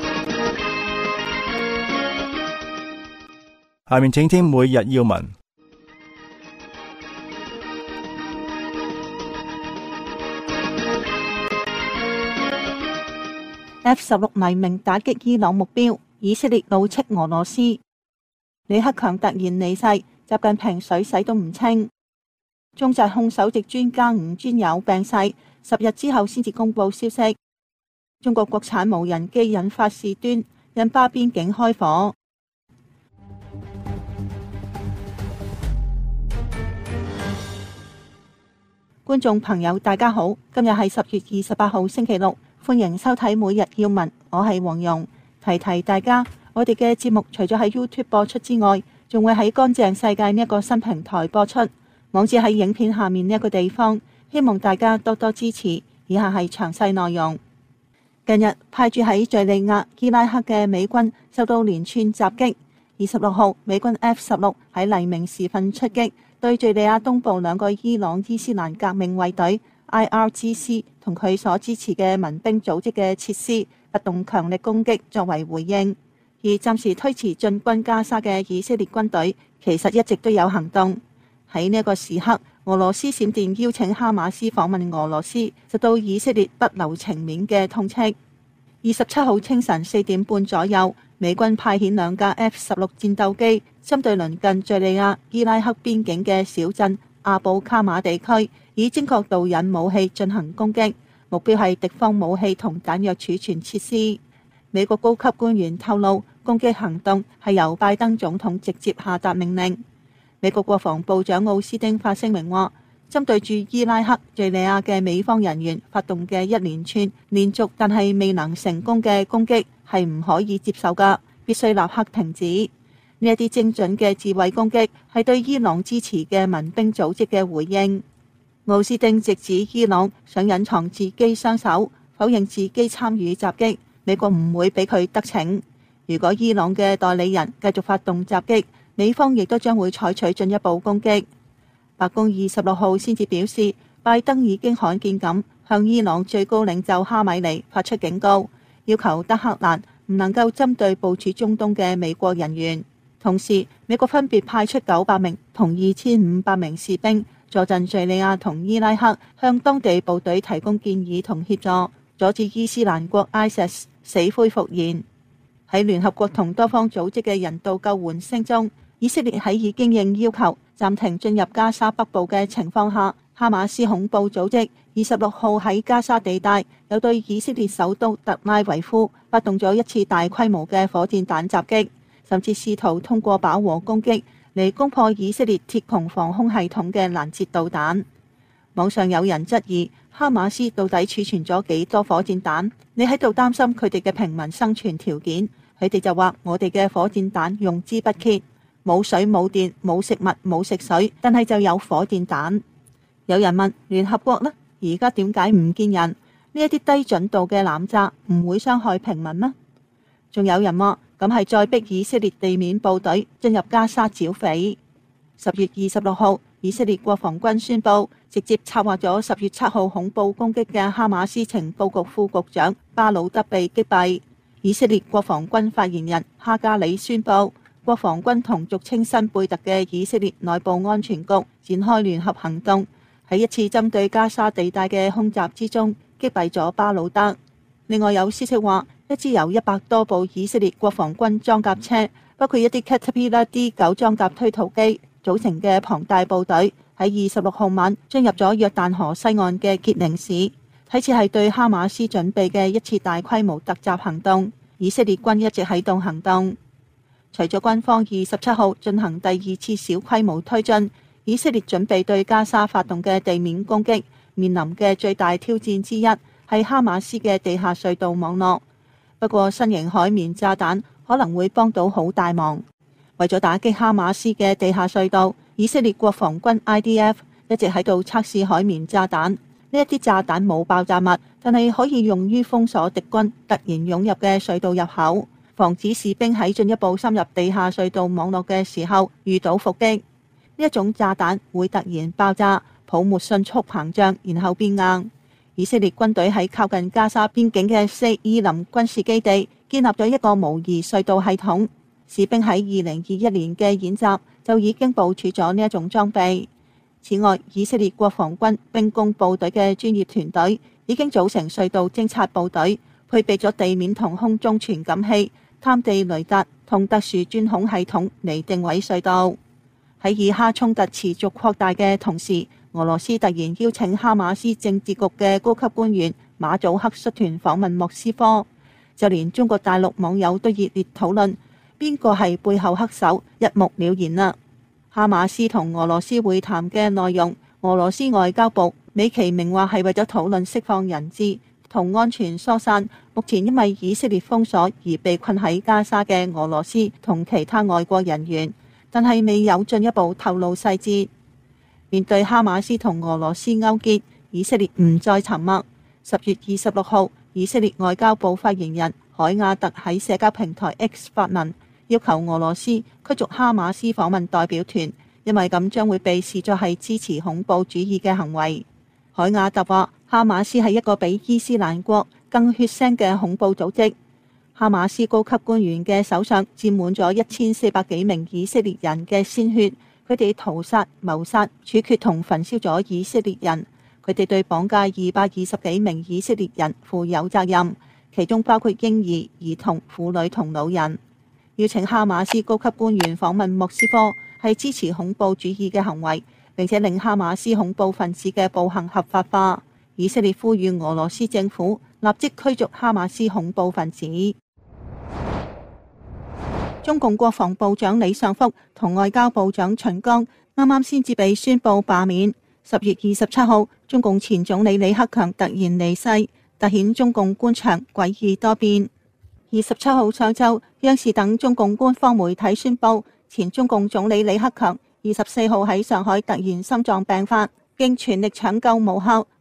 下面請聽每日要聞。
F 十六黎明打擊伊朗目標，以色列怒斥俄羅斯。李克強突然離世，習近平水洗都唔清。中疾控首席專家吳尊友病逝，十日之後先至公布消息。中國國產無人機引發事端，印巴邊境開火。觀眾朋友大家好，今日係十月二十八號星期六，歡迎收睇每日要聞，我係黃蓉。提提大家，我哋嘅節目除咗喺 YouTube 播出之外，仲會喺乾淨世界呢一個新平台播出，網址喺影片下面呢一個地方，希望大家多多支持。以下係詳細內容。近日派駐喺敘利亞伊拉克嘅美軍受到連串襲擊，二十六號美軍 F 十六喺黎明時分出擊，對敘利亞東部兩個伊朗伊斯蘭革命衛隊 I R G C 同佢所支持嘅民兵組織嘅設施發動強力攻擊作為回應。而暫時推遲進軍加沙嘅以色列軍隊其實一直都有行動。喺呢一個時刻，俄羅斯閃電邀請哈馬斯訪問俄羅斯，受到以色列不留情面嘅痛斥。二十七號清晨四點半左右，美軍派遣兩架 F 十六戰鬥機，針對鄰近敘利亞伊拉克邊境嘅小鎮阿布卡馬地區，以精確導引武器進行攻擊，目標係敵方武器同彈藥儲存設施。美國高級官員透露，攻擊行動係由拜登總統直接下達命令。美國國防部長奧斯汀發聲明話，針對住伊拉克、敘利亞嘅美方人員發動嘅一連串連續但係未能成功嘅攻擊係唔可以接受㗎，必須立刻停止。呢一啲精準嘅自衛攻擊係對伊朗支持嘅民兵組織嘅回應。奧斯汀直指伊朗想隱藏自己雙手， 否認自己參與襲擊，美國唔會俾佢得逞。如果伊朗嘅代理人繼續發動襲擊，美方亦都將會採取進一步攻擊。白宮二十六號先至表示，拜登已經罕見咁向伊朗最高領袖哈米尼發出警告，要求德黑蘭唔能夠針對部署中東嘅美國人員。同時，美國分別派出九百名同二千五百名士兵坐鎮敘利亞同伊拉克，向當地部隊提供建議同協助，阻止伊斯蘭國 I S I S 死灰復燃。喺聯合國同多方組織嘅人道救援聲中，以色列喺已經應要求暫停進入加沙北部嘅情況下，哈馬斯恐怖組織二十六號喺加沙地帶又對以色列首都特拉維夫發動咗一次大規模嘅火箭彈襲擊，甚至試圖通過飽和攻擊嚟攻破以色列鐵穹防空系統嘅攔截導彈。網上有人質疑哈馬斯到底儲存咗幾多火箭彈？你喺度擔心佢哋嘅平民生存條件？佢哋就話我哋嘅火箭彈用之不竭，冇水冇電冇食物冇食水，但係就有火箭彈。有人問聯合國呢，而家點解唔見人？呢一啲低準度嘅濫炸唔會傷害平民咩？仲有人話咁係再逼以色列地面部隊進入加沙剿匪。十月二十六號，以色列國防軍宣布直接策劃咗十月七號恐怖攻擊嘅哈馬斯情報局副局長巴魯德被擊斃。以色列國防軍發言人哈加里宣布，國防軍同俗稱新貝特嘅以色列內部安全局展開聯合行動，喺一次針對加沙地帶嘅空襲之中擊斃咗巴魯德。另外有消息話，一支由一百多部以色列國防軍裝甲車，包括一啲 Caterpillar D 九裝甲推土機組成嘅龐大部隊，喺二十六號晚進入咗約旦河西岸嘅傑寧市，睇似係對哈馬斯準備嘅一次大規模突襲行動。以色列軍一直喺度行動。除咗軍方二十七號進行第二次小規模推進，以色列準備對加沙發動嘅地面攻擊，面臨嘅最大挑戰之一係哈馬斯嘅地下隧道網絡。不過新型海綿炸彈可能會幫到好大忙。為咗打擊哈馬斯嘅地下隧道，以色列國防軍 I D F 一直喺度測試海綿炸彈。呢一啲炸彈冇爆炸物，但係可以用於封鎖敵軍突然湧入嘅隧道入口，防止士兵喺進一步深入地下隧道網絡嘅時候遇到伏擊。呢一種炸彈會突然爆炸，泡沫迅速膨脹，然後變硬。以色列軍隊喺靠近加沙邊境嘅西伊林軍事基地建立咗一個模擬隧道系統，士兵喺二零二一年嘅演習就已經部署咗呢一種裝備。此外，以色列國防軍兵工部隊嘅專業團隊已經組成隧道偵察部隊，配備咗地面同空中傳感器、探地雷達同特殊鑽孔系統嚟定位隧道。喺以哈衝突持續擴大嘅同時，俄羅斯突然邀請哈馬斯政治局嘅高級官員馬祖克率團訪問莫斯科，就連中國大陸網友都熱烈討論邊個係背後黑手，一目了然啦。哈馬斯同俄羅斯會談嘅內容，俄羅斯外交部美其名話係為咗討論釋放人質同安全疏散目前因為以色列封鎖而被困喺加沙嘅俄羅斯同其他外國人員，但係未有進一步透露細節。面對哈馬斯同俄羅斯勾結，以色列唔再沉默。十月二十六號，以色列外交部發言人海亞特喺社交平台 X 發文，要求俄羅斯驅逐哈馬斯訪問代表團，因為咁將會被視作係支持恐怖主義嘅行為。海亞特話，哈馬斯係一個比伊斯蘭國更血腥嘅恐怖組織。哈馬斯高級官員嘅手上沾滿咗一千四百幾名以色列人嘅鮮血，佢哋屠殺、謀殺、處決同焚燒咗以色列人。佢哋對綁架二百二十幾名以色列人負有責任，其中包括嬰兒、兒童、婦女同老人。邀請哈馬斯高級官員訪問莫斯科係支持恐怖主義嘅行為，並且令哈馬斯恐怖分子嘅暴行合法化。以色列呼籲俄羅斯政府立即驅逐哈馬斯恐怖分子。中共國防部長李尚福同外交部長秦剛啱啱先至被宣布罷免。十月二十七號，中共前總理李克強突然離世，凸顯中共官場詭異多變。二十七號上晝，央視等中共官方媒體宣布，前中共總理李克強二十四號喺上海突然心臟病發，經全力搶救無效，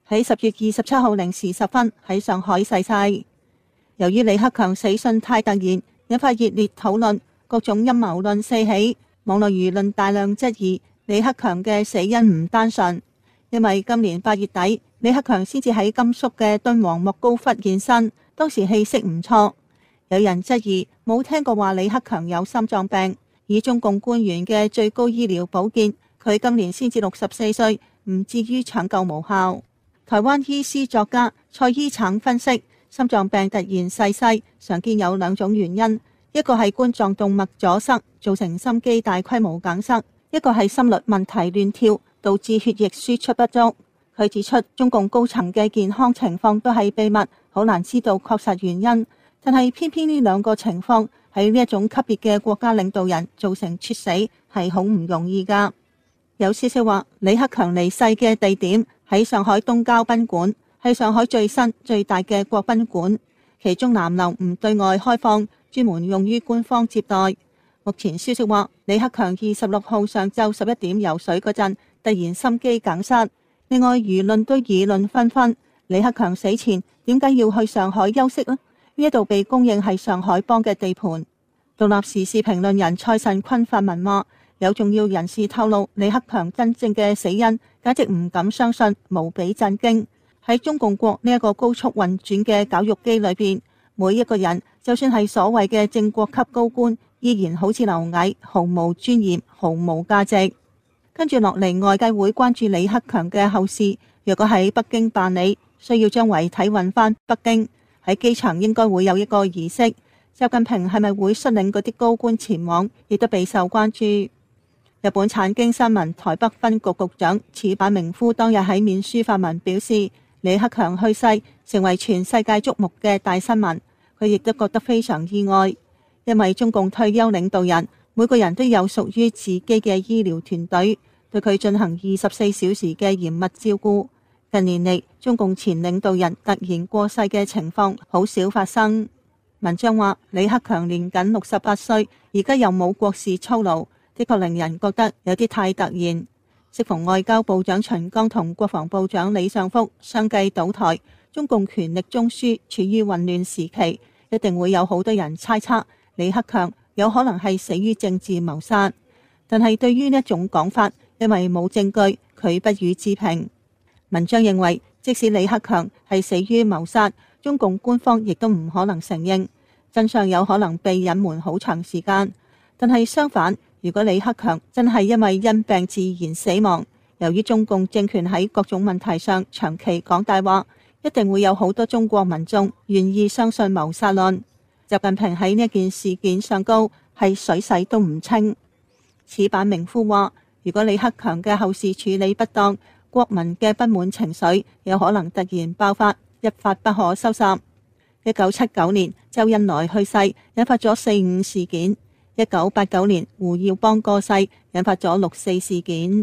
喺十月二十七號零時十分喺上海逝世。由於李克強死訊太突然，引發熱烈討論，各種陰謀論四起，網絡輿論大量質疑李克強嘅死因唔單純。因為今年八月底，李克強先至喺甘肅嘅敦煌莫高窟現身，當時氣色唔錯。有人質疑冇聽過話李克強有心臟病，以中共官員嘅最高醫療保健，佢今年先至六十四歲，唔至於搶救無效。台灣醫師作家蔡依橙分析，心臟病突然逝世，常見有兩種原因，一個係冠狀動脈阻塞造成心肌大規模梗塞，一個係心律問題亂跳導致血液輸出不足。佢指出，中共高層嘅健康情況都係秘密，好難知道確實原因，但係偏偏呢兩個情況喺呢一種級別嘅國家領導人造成猝死係好唔容易㗎。有消息話，李克強離世嘅地點喺上海東郊賓館，係上海最新最大嘅國賓館，其中南樓唔對外開放，專門用於官方接待。目前消息話，李克強二十六號上晝十一點游水嗰陣突然心肌梗塞。另外輿論都議論紛紛，李克強死前點解要去上海休息呢？呢一度被公認係上海幫嘅地盤。獨立時事評論人蔡慎坤發文話，有重要人士透露李克強真正嘅死因，簡直唔敢相信，無比震驚。喺中共國呢一個高速運轉嘅絞肉機裏邊，每一個人就算係所謂嘅正國級高官，依然好似螻蟻，毫無尊嚴，毫無價值。跟住落嚟，外界會關注李克強嘅後事。若果喺北京辦理，需要將遺體運返北京，喺機場應該會有一個儀式。習近平係咪會率領嗰啲高官前往，亦都備受關注。日本產經新聞台北分局局長矢板明夫當日喺面書發文表示，李克強去世成為全世界矚目嘅大新聞，佢亦都覺得非常意外，因為中共退休領導人每個人都有屬於自己嘅醫療團隊，對佢進行二十四小時嘅嚴密照顧。近年嚟，中共前領導人突然過世嘅情況好少發生。文章話，李克強年僅六十八歲，而家又冇國事操勞，的確令人覺得有啲太突然。適逢外交部長秦剛同國防部長李尚福相繼倒台，中共權力中樞處於混亂時期，一定會有好多人猜測李克強有可能係死於政治謀殺。但係對於呢一種講法，因為冇證據，佢不予置評。文章認為，即使李克強係死於謀殺，中共官方亦都唔可能承認，真相有可能被隱瞞好長時間。但係相反，如果李克強真係因為因病自然死亡，由於中共政權喺各種問題上長期講大話，一定會有好多中國民眾願意相信謀殺論。習近平喺呢件事件上高係水洗都唔清。矢板明夫話，如果李克強嘅後事處理不當，國民嘅不滿情緒有可能突然爆發，一發不可收拾。一九七九年周恩來去世，引發咗四五事件。一九八九年胡耀邦過世，引發咗六四事件。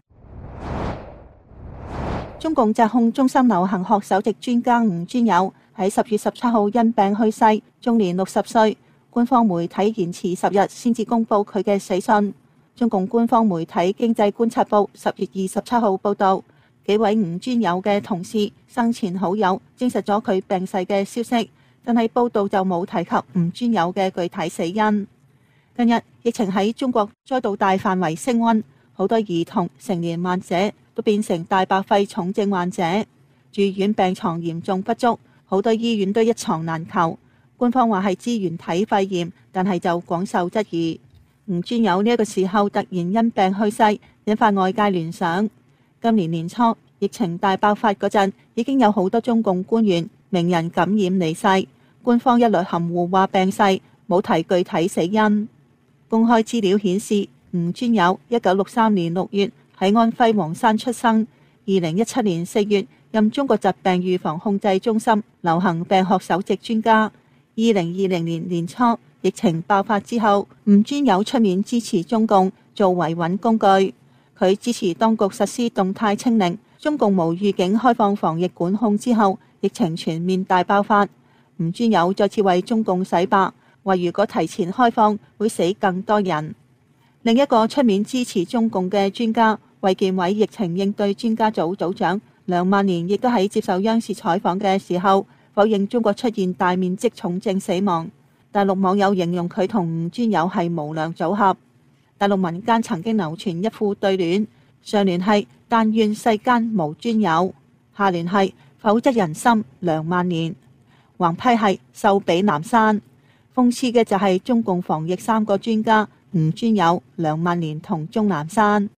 中共疾控中心流行學首席專家吳尊友喺十月十七號因病去世，終年六十歲。官方媒體延遲十日先至公布佢嘅死訊。中共官方媒體《經濟觀察報》十月二十七號報道，幾位吳尊友嘅同事、生前好友證實咗佢病逝嘅消息，但係報道就冇提及吳尊友嘅具體死因。近日疫情喺中國再度大範圍升溫，好多兒童、成年患者都變成大白肺重症患者，住院病床嚴重不足，好多醫院都一床難求。官方話係支原體肺炎，但係就廣受質疑。吳尊友呢一個時候突然因病去世，引發外界聯想。今年年初疫情大爆發嗰陣，已經有好多中共官員、名人感染離世，官方一律含糊話病逝，冇提具體死因。公開資料顯示，吳尊友一九六三年六月喺安徽黃山出生，二零一七年四月任中國疾病預防控制中心流行病學首席專家。二零二零年年初疫情爆發之後，吳尊友出面支持中共做維穩工具，佢支持當局實施動態清零，中共無預警開放防疫管控之後，疫情全面大爆發。吳尊友再次為中共洗白，話如果提前開放會死更多人。另一個出面支持中共嘅專家，衛健委疫情應對專家組組長梁萬年亦都喺接受央視採訪嘅時候否認中國出現大面積重症死亡。大陸網友形容佢同吳尊友係無良組合。大陸民間曾經流傳一副對聯，上聯係但願世間無尊友，下聯係否則人心梁萬年，橫批係壽比南山。諷刺嘅就係中共防疫三個專家吳尊友、梁萬年同鍾南山。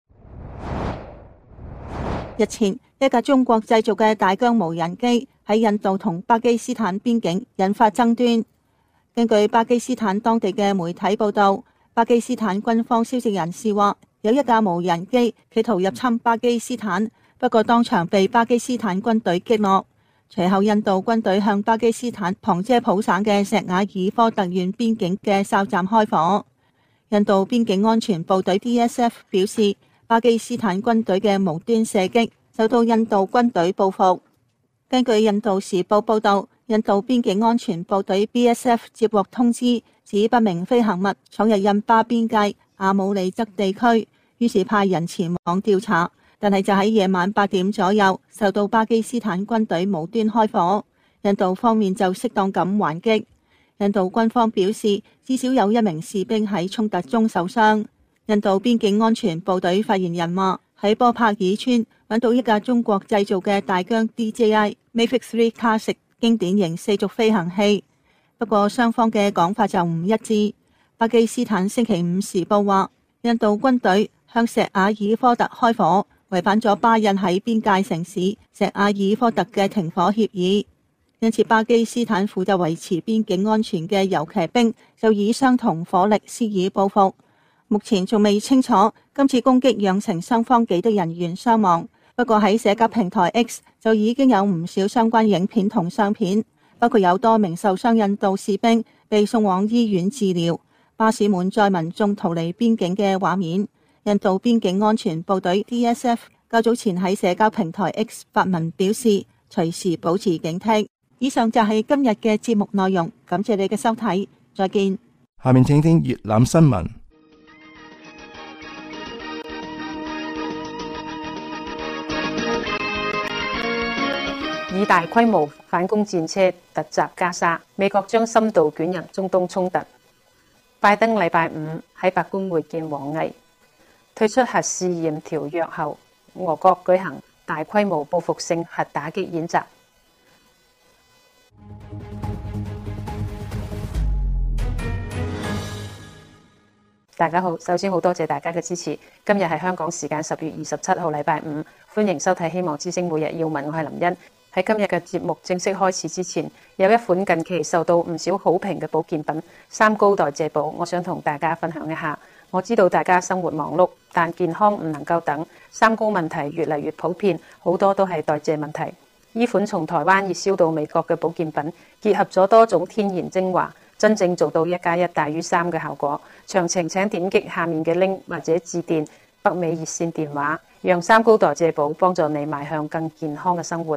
日前，一架中國製造嘅大疆無人機喺印度同巴基斯坦邊境引發爭端。根據巴基斯坦當地嘅媒體報道，巴基斯坦軍方消息人士話，有一架無人機企圖入侵巴基斯坦，不過當場被巴基斯坦軍隊擊落。隨後，印度軍隊向巴基斯坦旁遮普省嘅錫瓦爾科特縣邊境嘅哨站開火。印度邊境安全部隊 B S F 表示，巴基斯坦軍隊嘅無端射擊受到印度軍隊報復。根據印度時報報道，印度邊境安全部隊 B S F 接獲通知，指不明飛行物闖入印巴邊界阿姆利則地區，於是派人前往調查。但係就喺夜晚八點左右，受到巴基斯坦軍隊無端開火，印度方面就適當咁還擊。印度軍方表示，至少有一名士兵喺衝突中受傷。印度邊境安全部隊發言人話，喺波帕爾村揾到一架中國製造嘅大疆 D J I Mavic 三 Classic 經典型四軸飛行器，不過雙方嘅講法就唔一致。巴基斯坦星期五時報話，印度軍隊向錫瓦爾科特開火，違反咗巴印喺邊界城市錫瓦爾科特嘅停火協議，因此巴基斯坦負責維持邊境安全嘅遊騎兵就以相同火力施以報復。目前仲未清楚今次攻擊釀成雙方幾多人員傷亡，不過喺社交平台 X 就已經有唔少相關影片同相片，包括有多名受傷印度士兵被送往醫院治療，巴士滿載民眾逃離邊境嘅畫面。印度邊境安全部隊 D S F 較早前喺社交平台 X 發文表示，隨時保持警惕。以上就係今日嘅節目內容，感謝你嘅收睇，再見。
下面請聽粵覽新聞。
以大規模反攻戰車突襲加沙，美國將深度捲入中東衝突。拜登禮拜五喺白宮會見王毅。退出核試驗條約後，俄國舉行大規模報復性核打擊演習。大家好，首先好多謝大家嘅支持。今日係香港時間十月二十七號禮拜五，歡迎收睇希望之聲每日要聞，我係林茵。喺今日嘅節目正式開始之前，有一款近期受到唔少好評嘅保健品三高代謝寶，我想同大家分享一下。我知道大家生活忙碌，但健康唔能夠等，三高問題越嚟越普遍，好多都係代謝問題。呢款從台灣熱銷到美國嘅保健品，結合咗多種天然精華，真正做到一加一大於三嘅效果。詳情請點擊下面嘅 link 或者致電北美熱線電話，讓三高代謝寶幫助你邁向更健康嘅生活。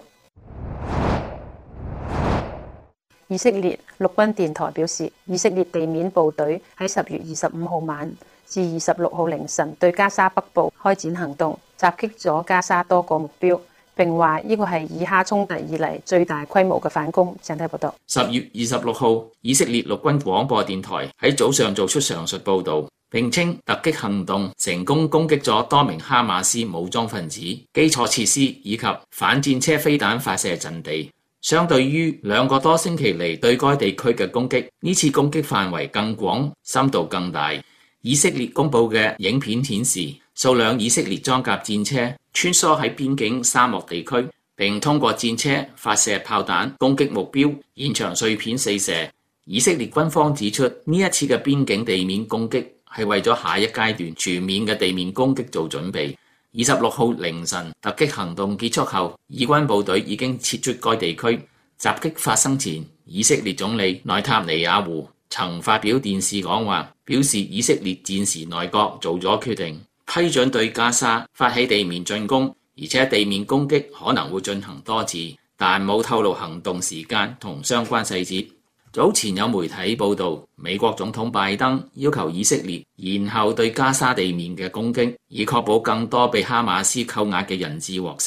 以色列陸軍電台表示，以色列地面部隊喺十月二十五號晚至二十六號凌晨對加沙北部開展行動，襲擊咗加沙多個目標，並話呢個係以哈衝突以嚟最大規模嘅反攻。請睇報道。
十月二十六號，以色列陸軍廣播電台喺早上做出上述報導，並稱突擊行動成功攻擊咗多名哈馬斯武裝分子基礎設施以及反戰車飛彈發射陣地。相對於兩個多星期嚟對該地區嘅攻擊，呢次攻擊範圍更廣，深度更大。以色列公佈嘅影片顯示，數輛以色列裝甲戰車穿梭喺邊境沙漠地區，並通過戰車發射炮彈攻擊目標，現場碎片四射。以色列軍方指出，呢一次嘅邊境地面攻擊係為咗下一階段全面嘅地面攻擊做準備。二十六號凌晨突擊行動結束後，以軍部隊已經撤出該地區。襲擊發生前，以色列總理內塔尼亞胡曾發表電視講話，表示以色列戰時內閣做咗決定，批准對加沙發起地面進攻，而且地面攻擊可能會進行多次，但冇透露行動時間同相關細節。早前有媒體報道，美國總統拜登要求以色列延後對加沙地面嘅攻擊，以確保更多被哈馬斯扣押嘅人質獲釋。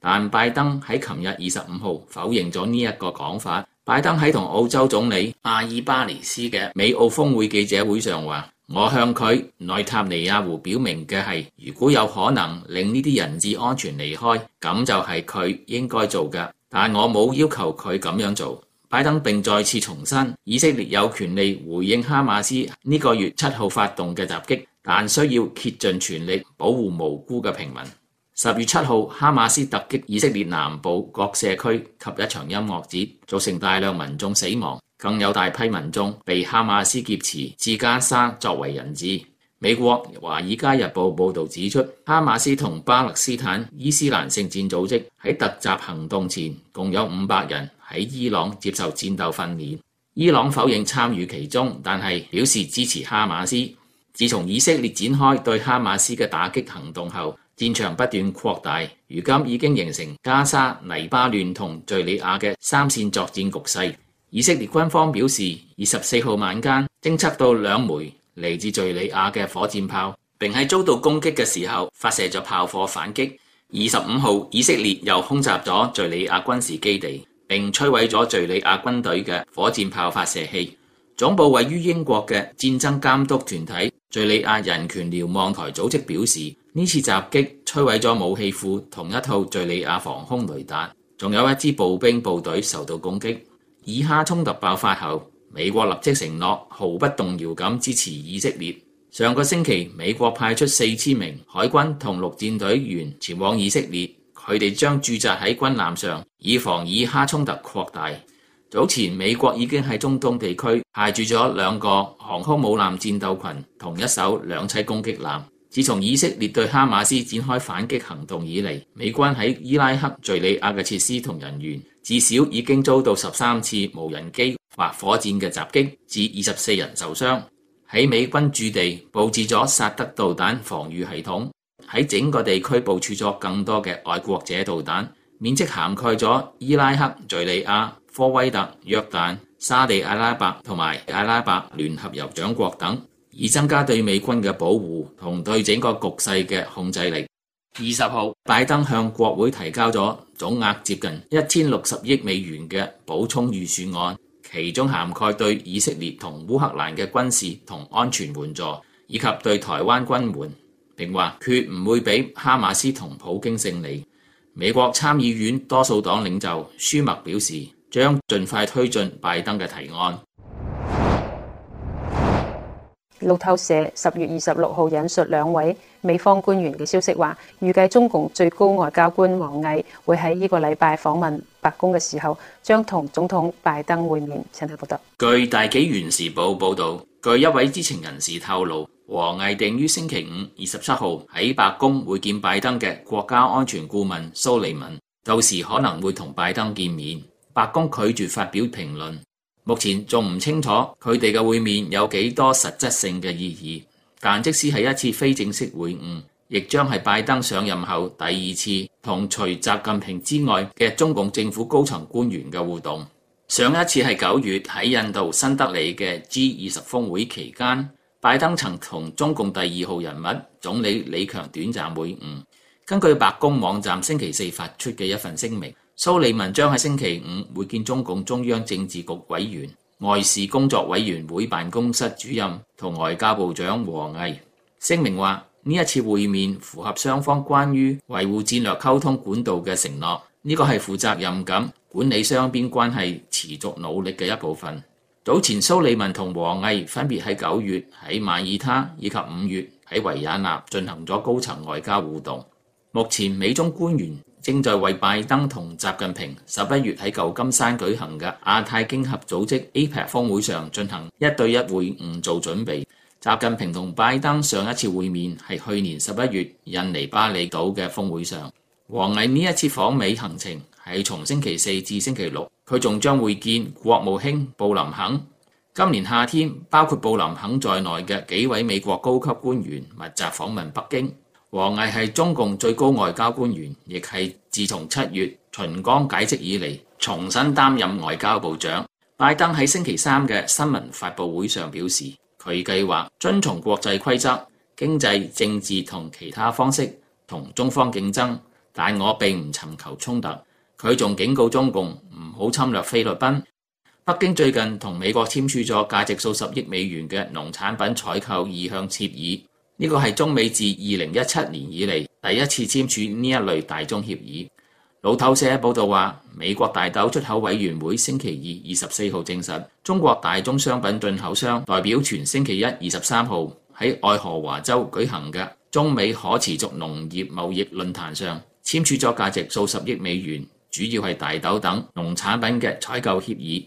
但拜登喺琴日二十五號否認咗呢一個講法。拜登喺同澳洲總理阿爾巴尼斯嘅美澳峰會記者會上話：我向佢內塔尼亞胡表明嘅係，如果有可能令呢啲人質安全離開，咁就係佢應該做嘅，但我冇要求佢咁樣做。拜登並再次重申，以色列有權利回應哈馬斯呢個月七號發動嘅襲擊，但需要竭盡全力保護無辜嘅平民。十月七號，哈馬斯突擊以色列南部各社區及一場音樂節，造成大量民眾死亡，更有大批民眾被哈馬斯劫持至加沙作為人質。美國《華爾街日報》報導指出，哈馬斯同巴勒斯坦伊斯蘭聖戰組織喺突襲行動前，共有五百人喺伊朗接受戰鬥訓練。伊朗否認參與其中，但係表示支持哈馬斯。自從以色列展開對哈馬斯嘅打擊行動後，戰場不斷擴大，如今已經形成加沙、黎巴嫩同敘利亞嘅三線作戰局勢。以色列軍方表示，二十四號晚間偵測到兩枚嚟自敘利亞嘅火箭炮，並喺遭到攻擊嘅時候發射咗炮火反擊。二十五號，以色列又空襲咗敘利亞軍事基地，並摧毀咗敘利亞軍隊嘅火箭炮發射器。總部位於英國嘅戰爭監督團體敘利亞人權瞭望台組織表示，呢次襲擊摧毀咗武器庫同一套敘利亞防空雷達，仲有一支步兵部隊受到攻擊。以哈衝突爆發後，美國立即承諾毫不動搖咁支持以色列。上個星期，美國派出四千名海軍同陸戰隊員前往以色列，佢哋將駐紮喺軍艦上，以防以哈衝突擴大。早前美國已經喺中東地區派駐咗兩個航空母艦戰鬥群同一艘兩棲攻擊艦。自從以色列對哈馬斯展開反擊行動以嚟，美軍喺伊拉克、敘利亞嘅設施同人員至少已經遭到十三次無人機或火箭嘅襲擊，致二十四人受傷。喺美軍駐地佈置咗薩德導彈防禦系統，喺整個地區部署咗更多嘅愛國者導彈，面積涵蓋咗伊拉克、敘利亞、科威特、約旦、沙地阿拉伯同埋阿拉伯聯合酋長國等，以增加對美軍嘅保護同對整個局勢嘅控制力。二十號，拜登向國會提交咗總額接近一千六十億美元嘅補充預算案，其中涵蓋對以色列同烏克蘭嘅軍事同安全援助，以及對台灣軍援，並話決唔會俾哈馬斯同普京勝利。美國參議院多數黨領袖舒默表示，將盡快推進拜登嘅提案。
路透社十月二十六號引述兩位美方官員嘅消息話，預計中共最高外交官王毅會喺呢個禮拜訪問白宮嘅時候，將同總統拜登會面。請睇報道。
據大紀元時報報導，據一位知情人士透露，王毅定於星期五二十七號喺白宮會見拜登嘅國家安全顧問蘇利文，到時可能會同拜登見面。白宮拒絕發表評論。目前仲唔清楚佢哋嘅會面有幾多實質性嘅意義，但即使係一次非正式會晤，亦將係拜登上任後第二次同除習近平之外嘅中共政府高層官員嘅互動。上一次係九月喺印度新德里嘅 G 二十峰會期間，拜登曾同中共第二號人物總理李強短暫會晤。根據白宮網站星期四發出嘅一份聲明，蘇利文將喺星期五會見中共中央政治局委員、外事工作委員會辦公室主任同外交部長王毅。聲明話，呢一次會面符合雙方關於維護戰略溝通管道嘅承諾，呢個係負責任咁管理雙邊關係持續努力嘅一部分。早前蘇利文同王毅分別喺九月喺馬耳他以及五月喺維也納進行咗高層外交互動。目前美中官員正在為拜登同習近平十一月喺舊金山舉行嘅亞太經合組織 A P E C 峰會上進行一對一會晤做準備。習近平同拜登上一次會面係去年十一月印尼巴厘島嘅峰會上。王毅呢一次訪美行程係從星期四至星期六，佢仲將會見國務卿布林肯。今年夏天，包括布林肯在內嘅幾位美國高級官員密集訪問北京。王毅係中共最高外交官員，亦係自從七月秦剛解職以嚟重新擔任外交部長。拜登喺星期三嘅新聞發佈會上表示，佢計劃遵從國際規則、經濟、政治同其他方式同中方競爭， 但我並唔尋求衝突。佢仲警告中共唔好侵略菲律賓。北京最近同美國簽署咗價值數十億美元嘅農產品採購意向協議，呢個係中美自二零一七年以嚟第一次簽署呢一類大宗協議。路透社報道話，美國大豆出口委員會星期二二十四號證實，中國大宗商品進口商代表團星期一二十三號喺愛荷華州舉行嘅中美可持續農業貿易論壇上簽署咗價值數十億美元，主要係大豆等農產品嘅採購協議。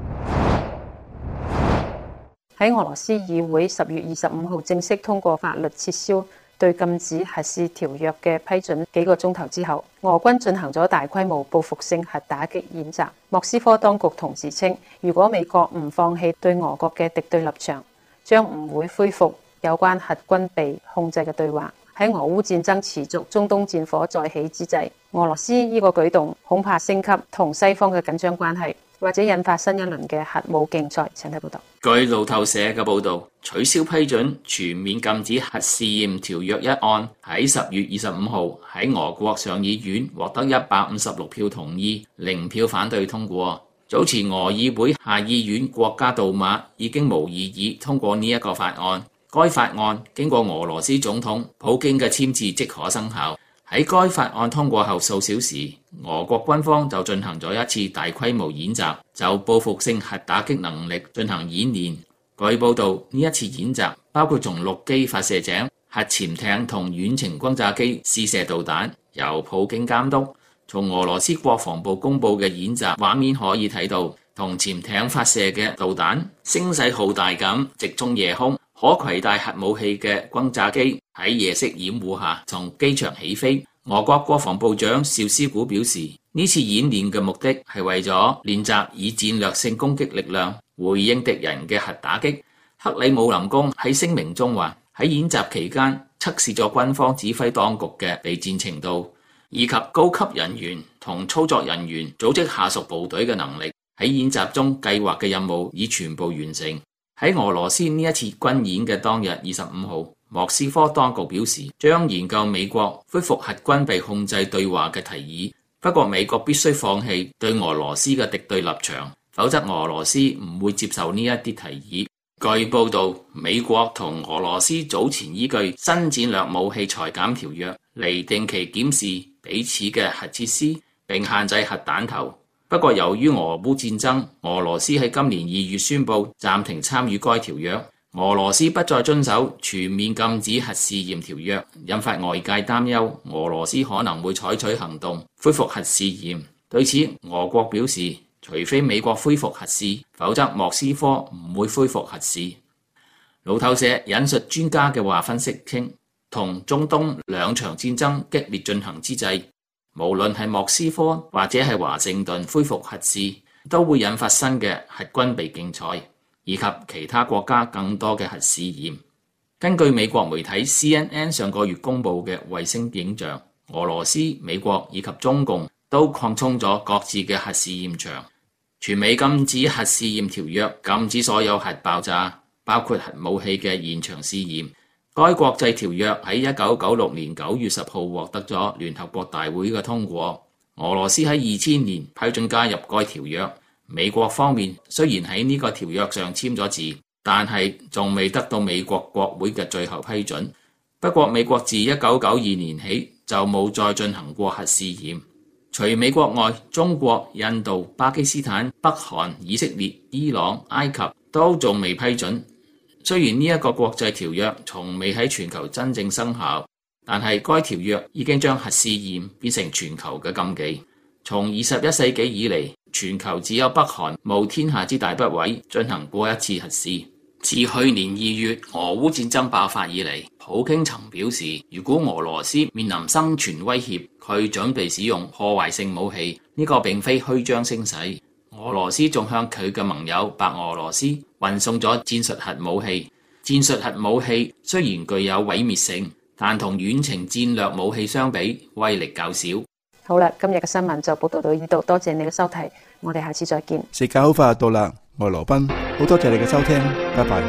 喺俄羅斯議會十月二十五號正式通過法律撤銷對禁止核試條約嘅批准幾個鐘頭之後，俄軍進行咗大規模報復性核打擊演習。莫斯科當局同時稱，如果美國唔放棄對俄國嘅敵對立場，將唔會恢復有關核軍備控制嘅對話。喺俄烏戰爭持續、中東戰火再起之際，俄羅斯呢個舉動恐怕升級同西方嘅緊張關係，或者引發新一輪嘅核武競賽。請睇報道。
據路透社嘅報導，取消批准全面禁止核試驗條約一案喺十月二十五號喺俄國上議院獲得一百五十六票同意、零票反對通過。早前俄議會下議院國家杜馬已經無異議通過呢一個法案。該法案經過俄羅斯總統普京嘅簽字即可生效。喺該法案通過後數小時，俄國軍方就進行咗一次大規模演習，就報復性核打擊能力進行演練。據報道，呢一次演習包括從陸基發射井、核潛艇同遠程轟炸機試射導彈，由普京監督。從俄羅斯國防部公佈嘅演習畫面可以睇到，同潛艇發射嘅導彈聲勢浩大咁直衝夜空。可攜帶核武器嘅轟炸機喺夜色掩護下從機場起飛。俄國國防部長紹斯古表示，呢次演練嘅目的係為咗練習以戰略性攻擊力量回應敵人嘅核打擊。克里姆林宮喺聲明中話，喺演習期間測試咗軍方指揮當局嘅備戰程度，以及高級人員同操作人員組織下屬部隊嘅能力。喺演習中計劃嘅任務已全部完成。喺俄羅斯呢一次軍演嘅當日二十五號，莫斯科當局表示將研究美國恢復核軍備控制對話嘅提議，不過美國必須放棄對俄羅斯嘅敵對立場，否則俄羅斯唔會接受呢一啲提議。據報道，美國同俄羅斯早前依據新戰略武器裁減條約嚟定期檢視彼此嘅核設施並限制核彈頭。不過，由於俄烏戰爭，俄羅斯喺今年二月宣布暫停參與該條約。俄羅斯不再遵守全面禁止核試驗條約，引發外界擔憂，俄羅斯可能會採取行動恢復核試驗。對此，俄國表示，除非美國恢復核試，否則莫斯科唔會恢復核試。路透社引述專家嘅話分析稱，同中東兩場戰爭激烈進行之際，無論係莫斯科或者係華盛頓恢復核試，都會引發新嘅核軍備競賽，以及其他國家更多嘅核試驗。根據美國媒體 C N N 上個月公布嘅衛星影像，俄羅斯、美國以及中共都擴充咗各自嘅核試驗場。全美禁止核試驗條約禁止所有核爆炸，包括核武器嘅現場試驗。該國際條約喺一九九六年九月十號獲得咗聯合國大會嘅通過。俄羅斯喺二千年批准加入該條約。美國方面雖然喺呢個條約上簽咗字，但係仲未得到美國國會嘅最後批准。不過美國自一九九二年起就冇再進行過核試驗。除美國外，中國、印度、巴基斯坦、北韓、以色列、伊朗、埃及都仲未批准。雖然呢一個國際條約從未喺全球真正生效，但係該條約已經將核試驗變成全球嘅禁忌。從二十一世紀以嚟，全球只有北韓冒天下之大不韙進行過一次核試。自去年二月俄烏戰爭爆發以嚟，普京曾表示，如果俄羅斯面臨生存威脅，佢準備使用破壞性武器。呢、這個並非虛張聲勢。俄羅斯仲向佢嘅盟友白俄羅斯運送咗戰術核武器。戰術核武器雖然具有毀滅性，但同遠程戰略武器相比，威力較少。
好啦，今日嘅新聞就報道到呢度，多謝你嘅收睇，我哋下次再見。
時間好快就到啦，我係羅賓，好多謝你嘅收聽，拜拜。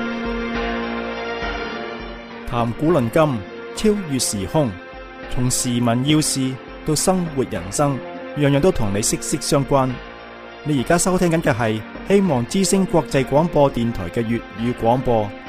談古論今，超越時空，從時聞要事到生活人生，樣樣都同你息息相關。你而家收聽緊嘅係希望之聲國際廣播電台嘅粵語廣播。